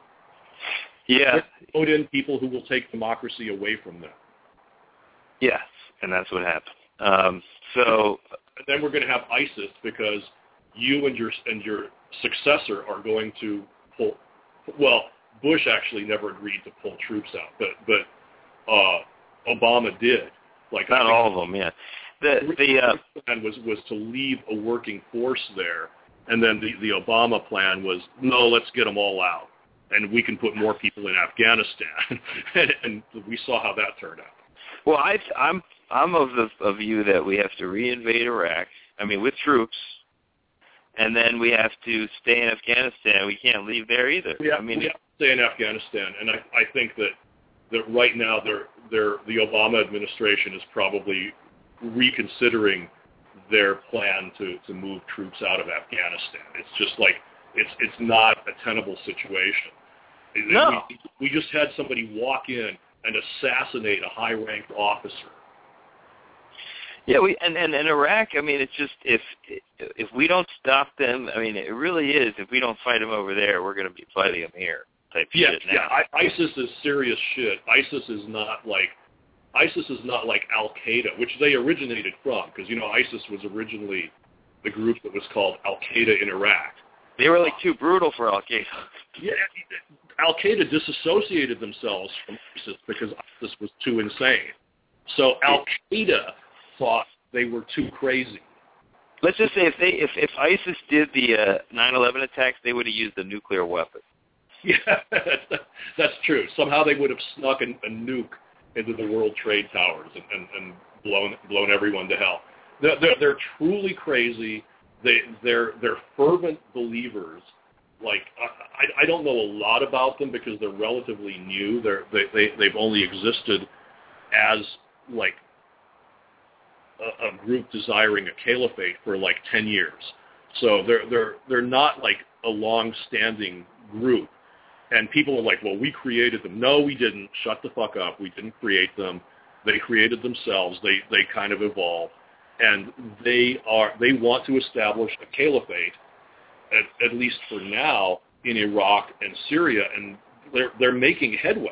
Yeah, vote in people who will take democracy away from them. Yes, and that's what happened. Um, so and then we're going to have ISIS because you and your and your successor are going to pull. Well, Bush actually never agreed to pull troops out, but but. Uh, Obama did. Like not all of them, yeah. The the uh, plan was was to leave a working force there, and then the the Obama plan was no, let's get them all out, and we can put more people in Afghanistan, and, and we saw how that turned out. Well, I I'm I'm of the of view that we have to reinvade Iraq. I mean, with troops, and then we have to stay in Afghanistan. We can't leave there either. Yeah, I mean, we have to stay in Afghanistan, and I I think that. that right now they're, they're, the Obama administration is probably reconsidering their plan to, to move troops out of Afghanistan. It's just like, it's it's not a tenable situation. No. We, we just had somebody walk in and assassinate a high-ranked officer. Yeah, we and, and, and Iraq, I mean, it's just, if if we don't stop them, I mean, it really is, if we don't fight them over there, we're going to be fighting them here. Type yeah, shit now. yeah. I, ISIS is serious shit. ISIS is not like ISIS is not like Al-Qaeda, which they originated from, because, you know, ISIS was originally the group that was called Al-Qaeda in Iraq. They were like too brutal for Al-Qaeda. Yeah, Al-Qaeda disassociated themselves from ISIS because ISIS was too insane. So Al-Qaeda thought they were too crazy. Let's just say if they if, if ISIS did the uh, nine eleven attacks, they would have used a nuclear weapon. Yeah, that's, that's true. Somehow they would have snuck a, a nuke into the World Trade Towers and, and, and blown blown everyone to hell. They're, they're, they're truly crazy. They they're they're fervent believers. Like I, I don't know a lot about them because they're relatively new. They're they, they they've only existed as like a, a group desiring a caliphate for like ten years. So they're they're they're not like a long-standing group. And people are like, well, we created them. No, we didn't. Shut the fuck up. We didn't create them. They created themselves. They they kind of evolved, and they are they want to establish a caliphate, at, at least for now, in Iraq and Syria, and they're they're making headway.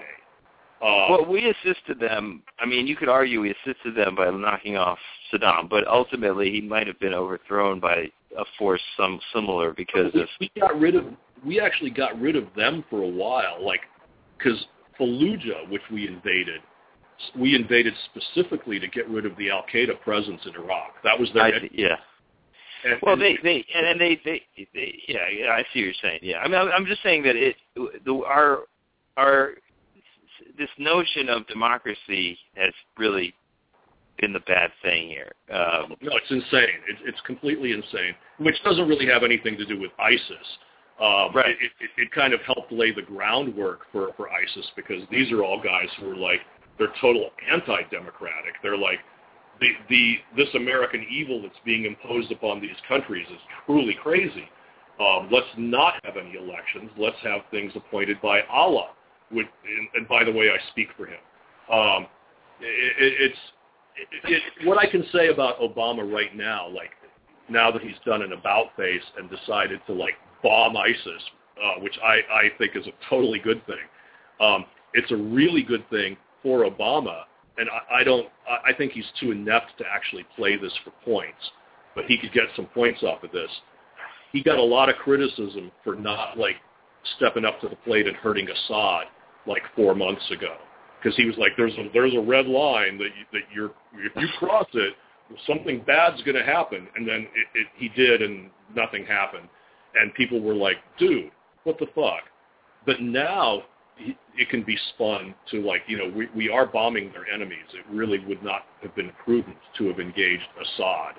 Uh, well, we assisted them. I mean, you could argue we assisted them by knocking off Saddam, but ultimately he might have been overthrown by a force some similar because we, of we got rid of. We actually got rid of them for a while, like, because Fallujah, which we invaded, we invaded specifically to get rid of the Al-Qaeda presence in Iraq. That was their... I see, yeah. And, well, and, they, they, and then they, they, they, yeah, yeah, I see what you're saying, yeah. I mean, I'm just saying that it, the, our, our, this notion of democracy has really been the bad thing here. Um, no, it's insane. It's, it's completely insane, which doesn't really have anything to do with ISIS. Um, right. It, it, it kind of helped lay the groundwork for, for ISIS because these are all guys who are like, they're total anti-democratic. They're like, the, the this American evil that's being imposed upon these countries is truly crazy. Um, let's not have any elections. Let's have things appointed by Allah. Which, and, and by the way, I speak for him. Um, it, it, it's it, it, what I can say about Obama right now, like now that he's done an about face and decided to like bomb ISIS, uh, which I, I think is a totally good thing. Um, it's a really good thing for Obama, and I, I don't. I think he's too inept to actually play this for points, but he could get some points off of this. He got a lot of criticism for not like stepping up to the plate and hurting Assad like four months ago, because he was like, "There's a there's a red line that you, that you're if you cross it, something bad's going to happen," and then it, it, he did, and nothing happened. And people were like, dude, what the fuck? But now it can be spun to like, you know, we, we are bombing their enemies. It really would not have been prudent to have engaged Assad.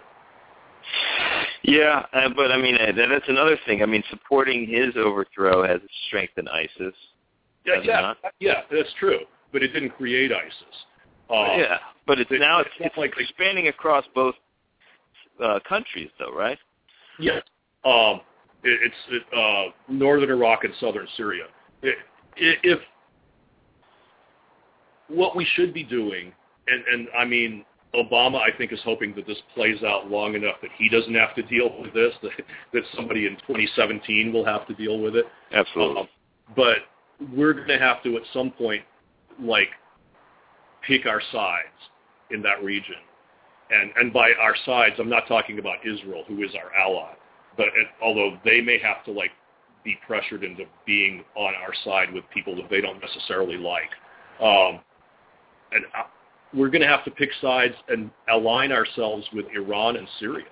Yeah, uh, but I mean, uh, that's another thing. I mean, supporting his overthrow has strengthened ISIS. Yeah, yeah, yeah, that's true. But it didn't create ISIS. Uh, yeah, but it's it, now it's, it's it's like expanding across both uh, countries, though, right? Yes. Um, it, it's it, uh, northern Iraq and southern Syria. It, it, if what we should be doing, and, and I mean, Obama, I think, is hoping that this plays out long enough that he doesn't have to deal with this, that, that somebody in twenty seventeen will have to deal with it. Absolutely. Um, but we're going to have to, at some point, like, pick our sides in that region. And, and by our sides, I'm not talking about Israel, who is our ally. But it, although they may have to, like, be pressured into being on our side with people that they don't necessarily like. Um, and uh, we're going to have to pick sides and align ourselves with Iran and Syria.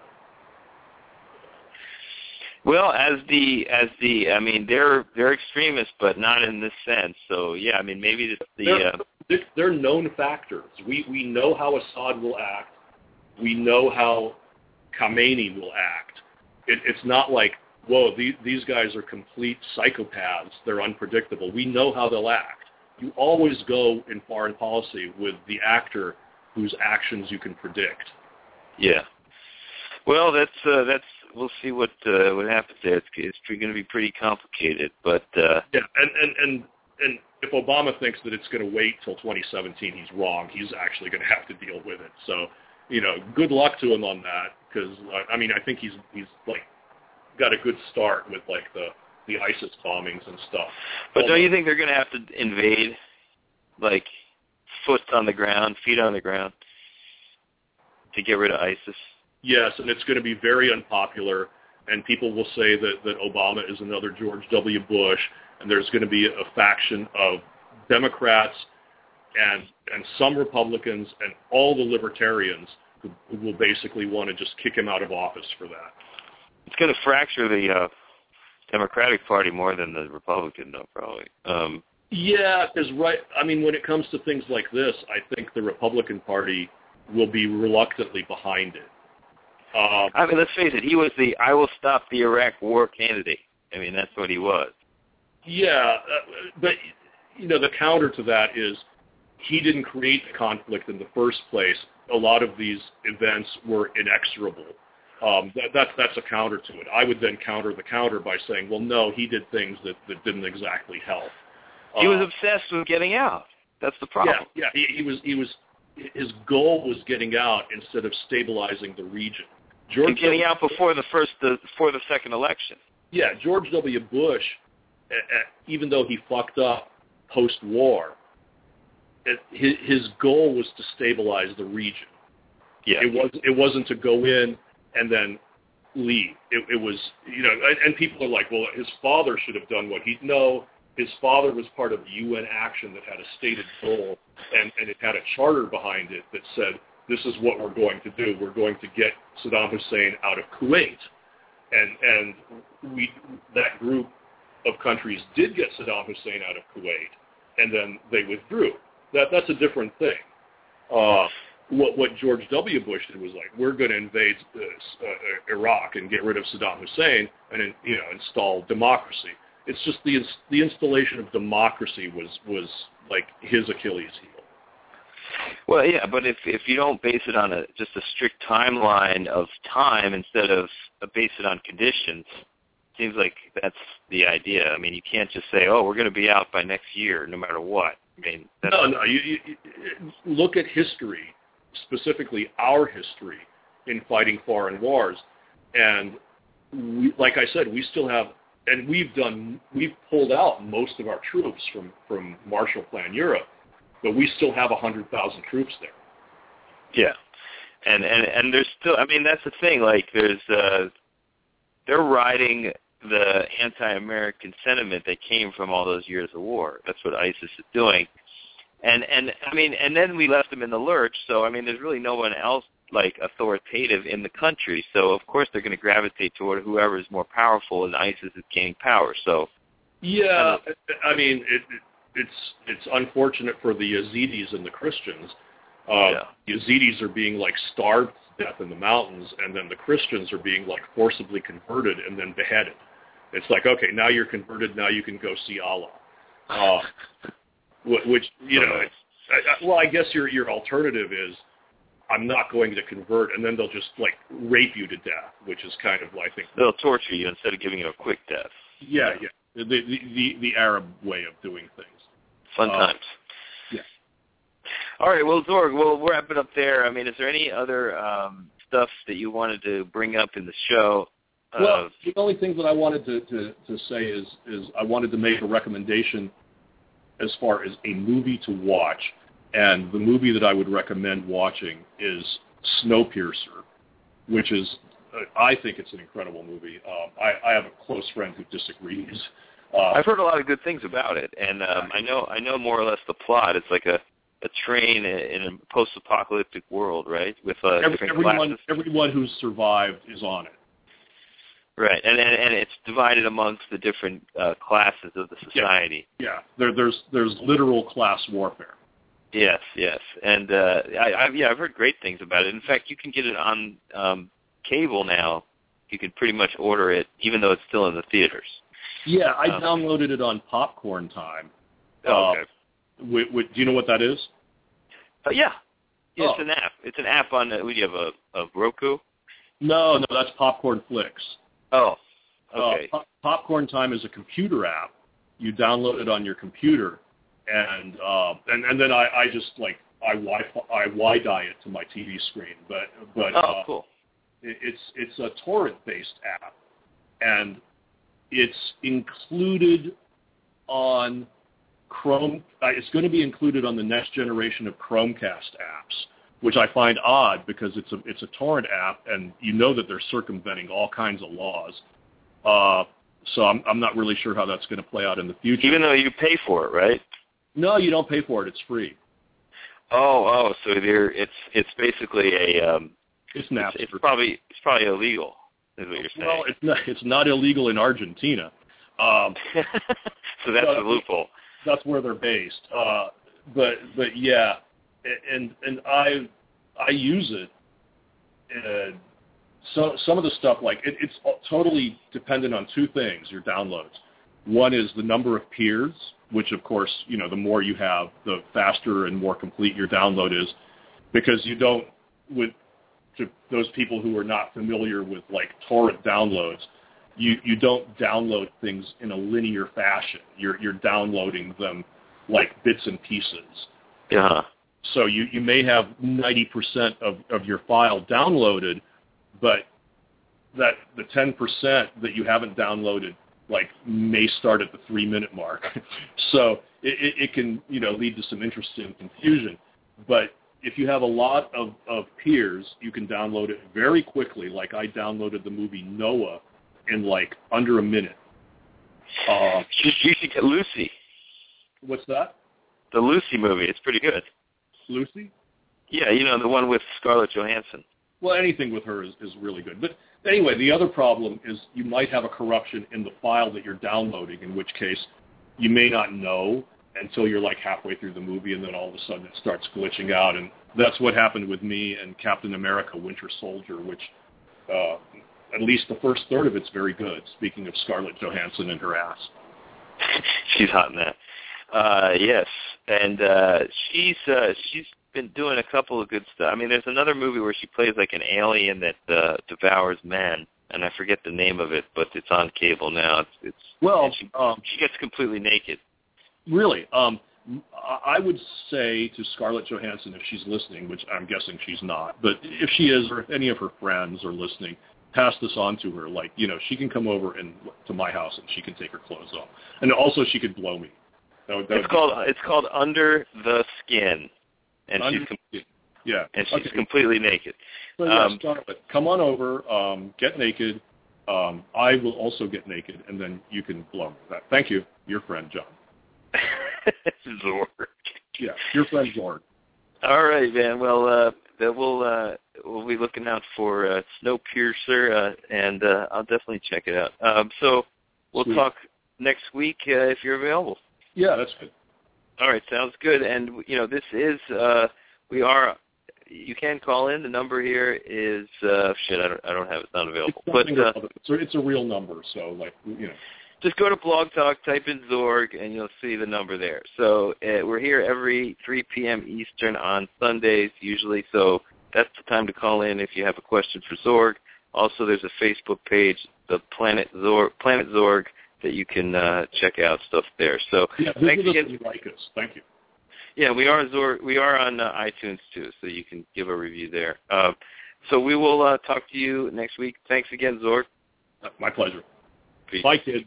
Well, as the as the I mean, they're they're extremists, but not in this sense. So yeah, I mean, maybe the, the they're, uh, they're known factors. We we know how Assad will act. We know how Khamenei will act. It, it's not like, whoa, these, these guys are complete psychopaths. They're unpredictable. We know how they'll act. You always go in foreign policy with the actor whose actions you can predict. Yeah. Well, that's uh, that's we'll see what uh, what happens there. It's, it's going to be pretty complicated, but uh, yeah. And, and and and if Obama thinks that it's going to wait till twenty seventeen, he's wrong. He's actually going to have to deal with it. So, you know, good luck to him on that. Because I mean, I think he's he's like got a good start with like the the ISIS bombings and stuff. But Although, don't you think they're going to have to invade, like, foot on the ground, feet on the ground, to get rid of ISIS. Yes, and it's going to be very unpopular, and people will say that, that Obama is another George W. Bush, and there's going to be a faction of Democrats and and some Republicans and all the libertarians who, who will basically want to just kick him out of office for that. It's going to fracture the uh, Democratic Party more than the Republican, though, probably. Um, yeah, because right. I mean, when it comes to things like this, I think the Republican Party will be reluctantly behind it. Uh, I mean, let's face it. He was the "I will stop the Iraq war" candidate. I mean, that's what he was. Yeah, uh, but you know, the counter to that is he didn't create the conflict in the first place. A lot of these events were inexorable. Um, that, that's that's a counter to it. I would then counter the counter by saying, well, no, he did things that, that didn't exactly help. He was uh, obsessed with getting out. That's the problem. Yeah, yeah. He, he was he was his goal was getting out instead of stabilizing the region. George and getting out before the first, the, before the second election. Yeah, George W. Bush, uh, uh, even though he fucked up post-war, it, his, his goal was to stabilize the region. Yeah, it was it wasn't to go in and then leave. It, it was, you know, and, and people are like, well, his father should have done what he. No, his father was part of U N action that had a stated goal, and, and it had a charter behind it that said, this is what we're going to do. We're going to get Saddam Hussein out of Kuwait. And and we that group of countries did get Saddam Hussein out of Kuwait, and then they withdrew. That That's a different thing. Uh, what, what George W. Bush did was like, we're going to invade uh, uh, Iraq and get rid of Saddam Hussein and you know install democracy. It's just the the installation of democracy was, was like his Achilles heel. Well, yeah, but if if you don't base it on a just a strict timeline of time instead of uh, base it on conditions, it seems like that's the idea. I mean, you can't just say, "Oh, we're going to be out by next year, no matter what." I mean, that's no, no. You, you, you look at history, specifically our history in fighting foreign wars, and we, like I said, we still have, and we've done, we've pulled out most of our troops from from Marshall Plan Europe. But we still have one hundred thousand troops there. Yeah. And, and and there's still, I mean, that's the thing, like, there's, uh, they're riding the anti-American sentiment that came from all those years of war. That's what ISIS is doing. And, and I mean, and then we left them in the lurch, so, I mean, there's really no one else, like, authoritative in the country. So, of course, they're going to gravitate toward whoever is more powerful, and ISIS is gaining power, so. Yeah, I mean, it, it It's it's unfortunate for the Yazidis and the Christians. Uh, yeah. Yazidis are being like starved to death in the mountains, and then the Christians are being like forcibly converted and then beheaded. It's like, okay, now you're converted, now you can go see Allah. Uh, which you know, it's, I, I, well, I guess your your alternative is I'm not going to convert, and then they'll just like rape you to death, which is kind of I think they'll torture you instead of giving you a quick death. Yeah, yeah, the the the, the Arab way of doing things. Fun uh, times. Yeah. All right, well, Zorg, we'll wrap it up there. I mean, is there any other um, stuff that you wanted to bring up in the show? Uh, well, the only thing that I wanted to, to, to say is is I wanted to make a recommendation as far as a movie to watch, and the movie that I would recommend watching is Snowpiercer, which is, uh, I think it's an incredible movie. Um, I, I have a close friend who disagrees. Uh, I've heard a lot of good things about it, and um, I know I know more or less the plot. It's like a, a train in a post-apocalyptic world, right? With uh, every, different everyone, classes. everyone who's survived is on it. Right, and and, and it's divided amongst the different uh, classes of the society. Yeah, yeah. There, there's there's literal class warfare. Yes, yes, and uh, I, I've yeah I've heard great things about it. In fact, you can get it on um, cable now. You can pretty much order it, even though it's still in the theaters. Yeah, I um, downloaded it on Popcorn Time. Oh, okay. Uh, w- w- do you know what that is? Uh, yeah, yeah oh. It's an app. It's an app on. Uh, what do you have a, a Roku? No, no, that's Popcorn Flicks. Oh, okay. Uh, Pop- Popcorn Time is a computer app. You download it on your computer, and uh, and and then I, I just like I Wi-Fi, I Wi-Di it to my T V screen. But but oh, uh, cool. It, it's it's a torrent-based app, and it's included on Chrome. Uh, it's going to be included on the next generation of Chromecast apps, which I find odd because it's a it's a torrent app, and you know that they're circumventing all kinds of laws. Uh, so I'm I'm not really sure how that's going to play out in the future. Even though you pay for it, right? No, you don't pay for it. It's free. Oh, oh, so there, it's it's basically a um, it's Napster. It's, it's probably it's probably illegal, is what you're saying. Well, it's not it's not illegal in Argentina. Um, so that's the loophole. That's where they're based. Uh, but but yeah, and and I I use it. Uh, so some of the stuff like it, it's totally dependent on two things. Your downloads. One is the number of peers, which of course, you know, the more you have, the faster and more complete your download is, because you don't, with to those people who are not familiar with like torrent downloads, you, you don't download things in a linear fashion. You're you're downloading them like bits and pieces. Yeah. So you, you may have ninety percent of, of your file downloaded, but that the ten percent that you haven't downloaded like may start at the three minute mark. So it, it, it can, you know, lead to some interesting confusion. But if you have a lot of, of peers, you can download it very quickly. Like I downloaded the movie Noah in like under a minute. Uh, you, you should get Lucy. What's that? The Lucy movie. It's pretty good. Lucy? Yeah, you know, the one with Scarlett Johansson. Well, anything with her is, is really good. But anyway, the other problem is you might have a corruption in the file that you're downloading, in which case you may not know until you're like halfway through the movie, and then all of a sudden it starts glitching out. And that's what happened with me and Captain America Winter Soldier, which uh, at least the first third of it's very good, speaking of Scarlett Johansson and her ass. She's hot in that. Uh, yes, and uh, she's uh, she's been doing a couple of good stuff. I mean, there's another movie where she plays like an alien that uh, devours men, and I forget the name of it, but it's on cable now. It's, it's well, she, um, she gets completely naked. Really, um, I would say to Scarlett Johansson, if she's listening, which I'm guessing she's not, but if she is, or if any of her friends are listening, pass this on to her. Like, you know, she can come over and to my house and she can take her clothes off, and also she could blow me. That would, that it's called it's called Under the Skin. And Under she's com- yeah, and she's okay. completely naked. So yeah, um, Scarlett, come on over, um, get naked. Um, I will also get naked, and then you can blow me. That. Thank you, your friend John. Zorg. Yeah, your friend Zorg. All right, man. Well, uh, we'll uh, we'll be looking out for uh, Snowpiercer, uh, and uh, I'll definitely check it out. Um, so we'll Sweet. talk next week uh, if you're available. Yeah, that's good. All right, sounds good. And, you know, this is, uh, we are, you can call in. The number here is, uh, shit, I don't, I don't have it. It's not available. It's, but uh, it's, a, it's a real number, so, like, you know. Just go to Blog Talk, type in Zorg, and you'll see the number there. So uh, we're here every three p.m. Eastern on Sundays usually, so that's the time to call in if you have a question for Zorg. Also, there's a Facebook page, the Planet Zorg, Planet Zorg, that you can uh, check out stuff there. So yeah, thanks again. again. Like us. Thank you. Yeah, we are Zorg, we are on uh, iTunes too, so you can give a review there. Uh, so we will uh, talk to you next week. Thanks again, Zorg. My pleasure. Peace. Bye, kids.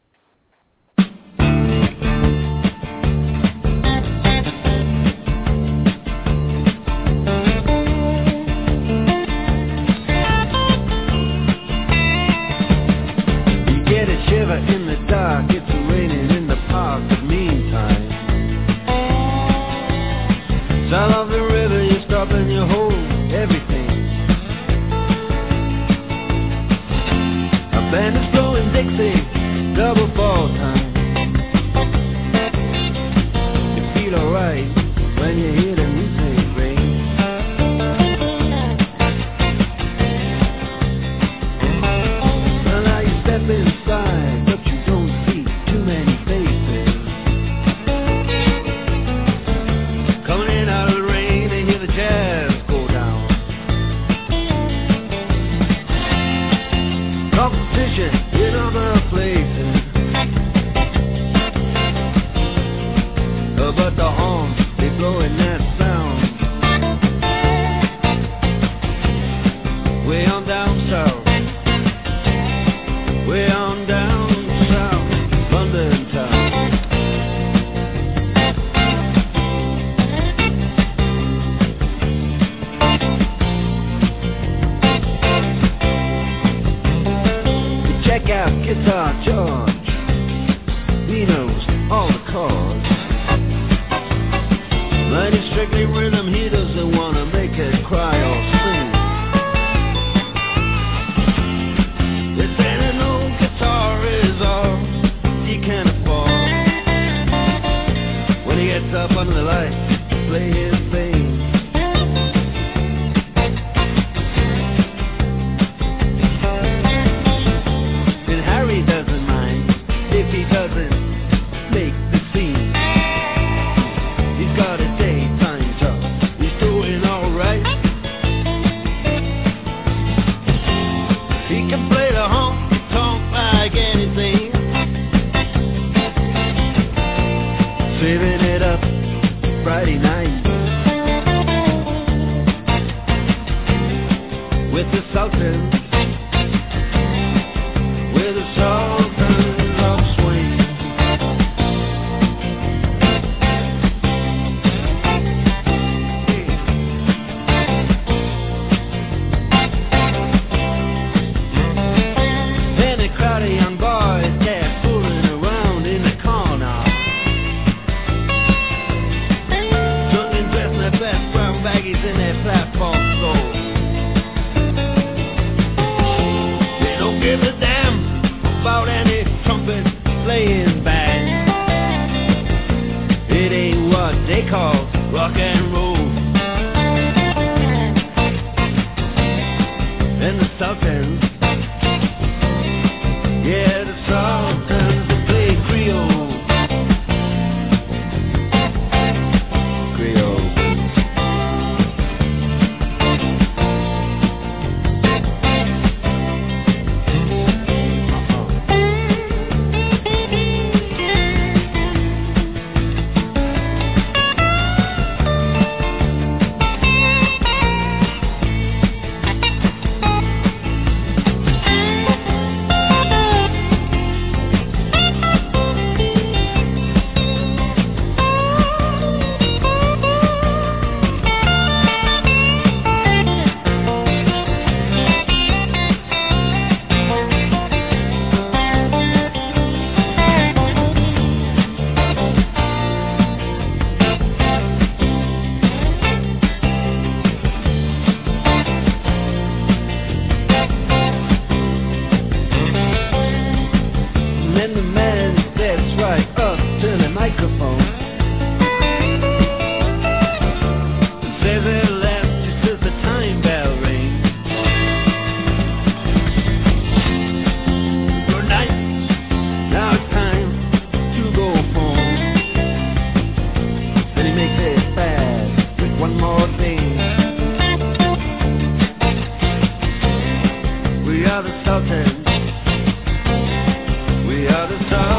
In the dark, it's raining in the park, but meantime, sound of the river, you stop and you hold everything. A band is blowing Dixie, double fall time. You feel alright when you hear the music ring. Well, now you step inside. In other places Check out Guitar George. He knows all the chords. But it's strictly rhythm, he doesn't want to make it cry or sing. They say an old guitar is all he can afford. When he gets up under the lights to play his thing. And Harry doesn't mind if he doesn't make the scene. He's got a daytime job, he's doing alright. He can play the honky-tonk like anything, saving it up Friday night with the Sultans, with the Sultans of Swing. Then a crowd of young boys, they're fooling around in the corner, drunken, dressed in their best brown baggies in their platform clothes. They don't give a damn about any trumpet playing band. It ain't what they call rock and roll. And the Sultans, yeah, the Sultans, they play Creole. Creole. And then the man steps right up to the microphone and says it left just as the time bell rings. Good night, now it's time to go home. Then he makes it fast with one more thing. We are the Sultans. We are the Sultans.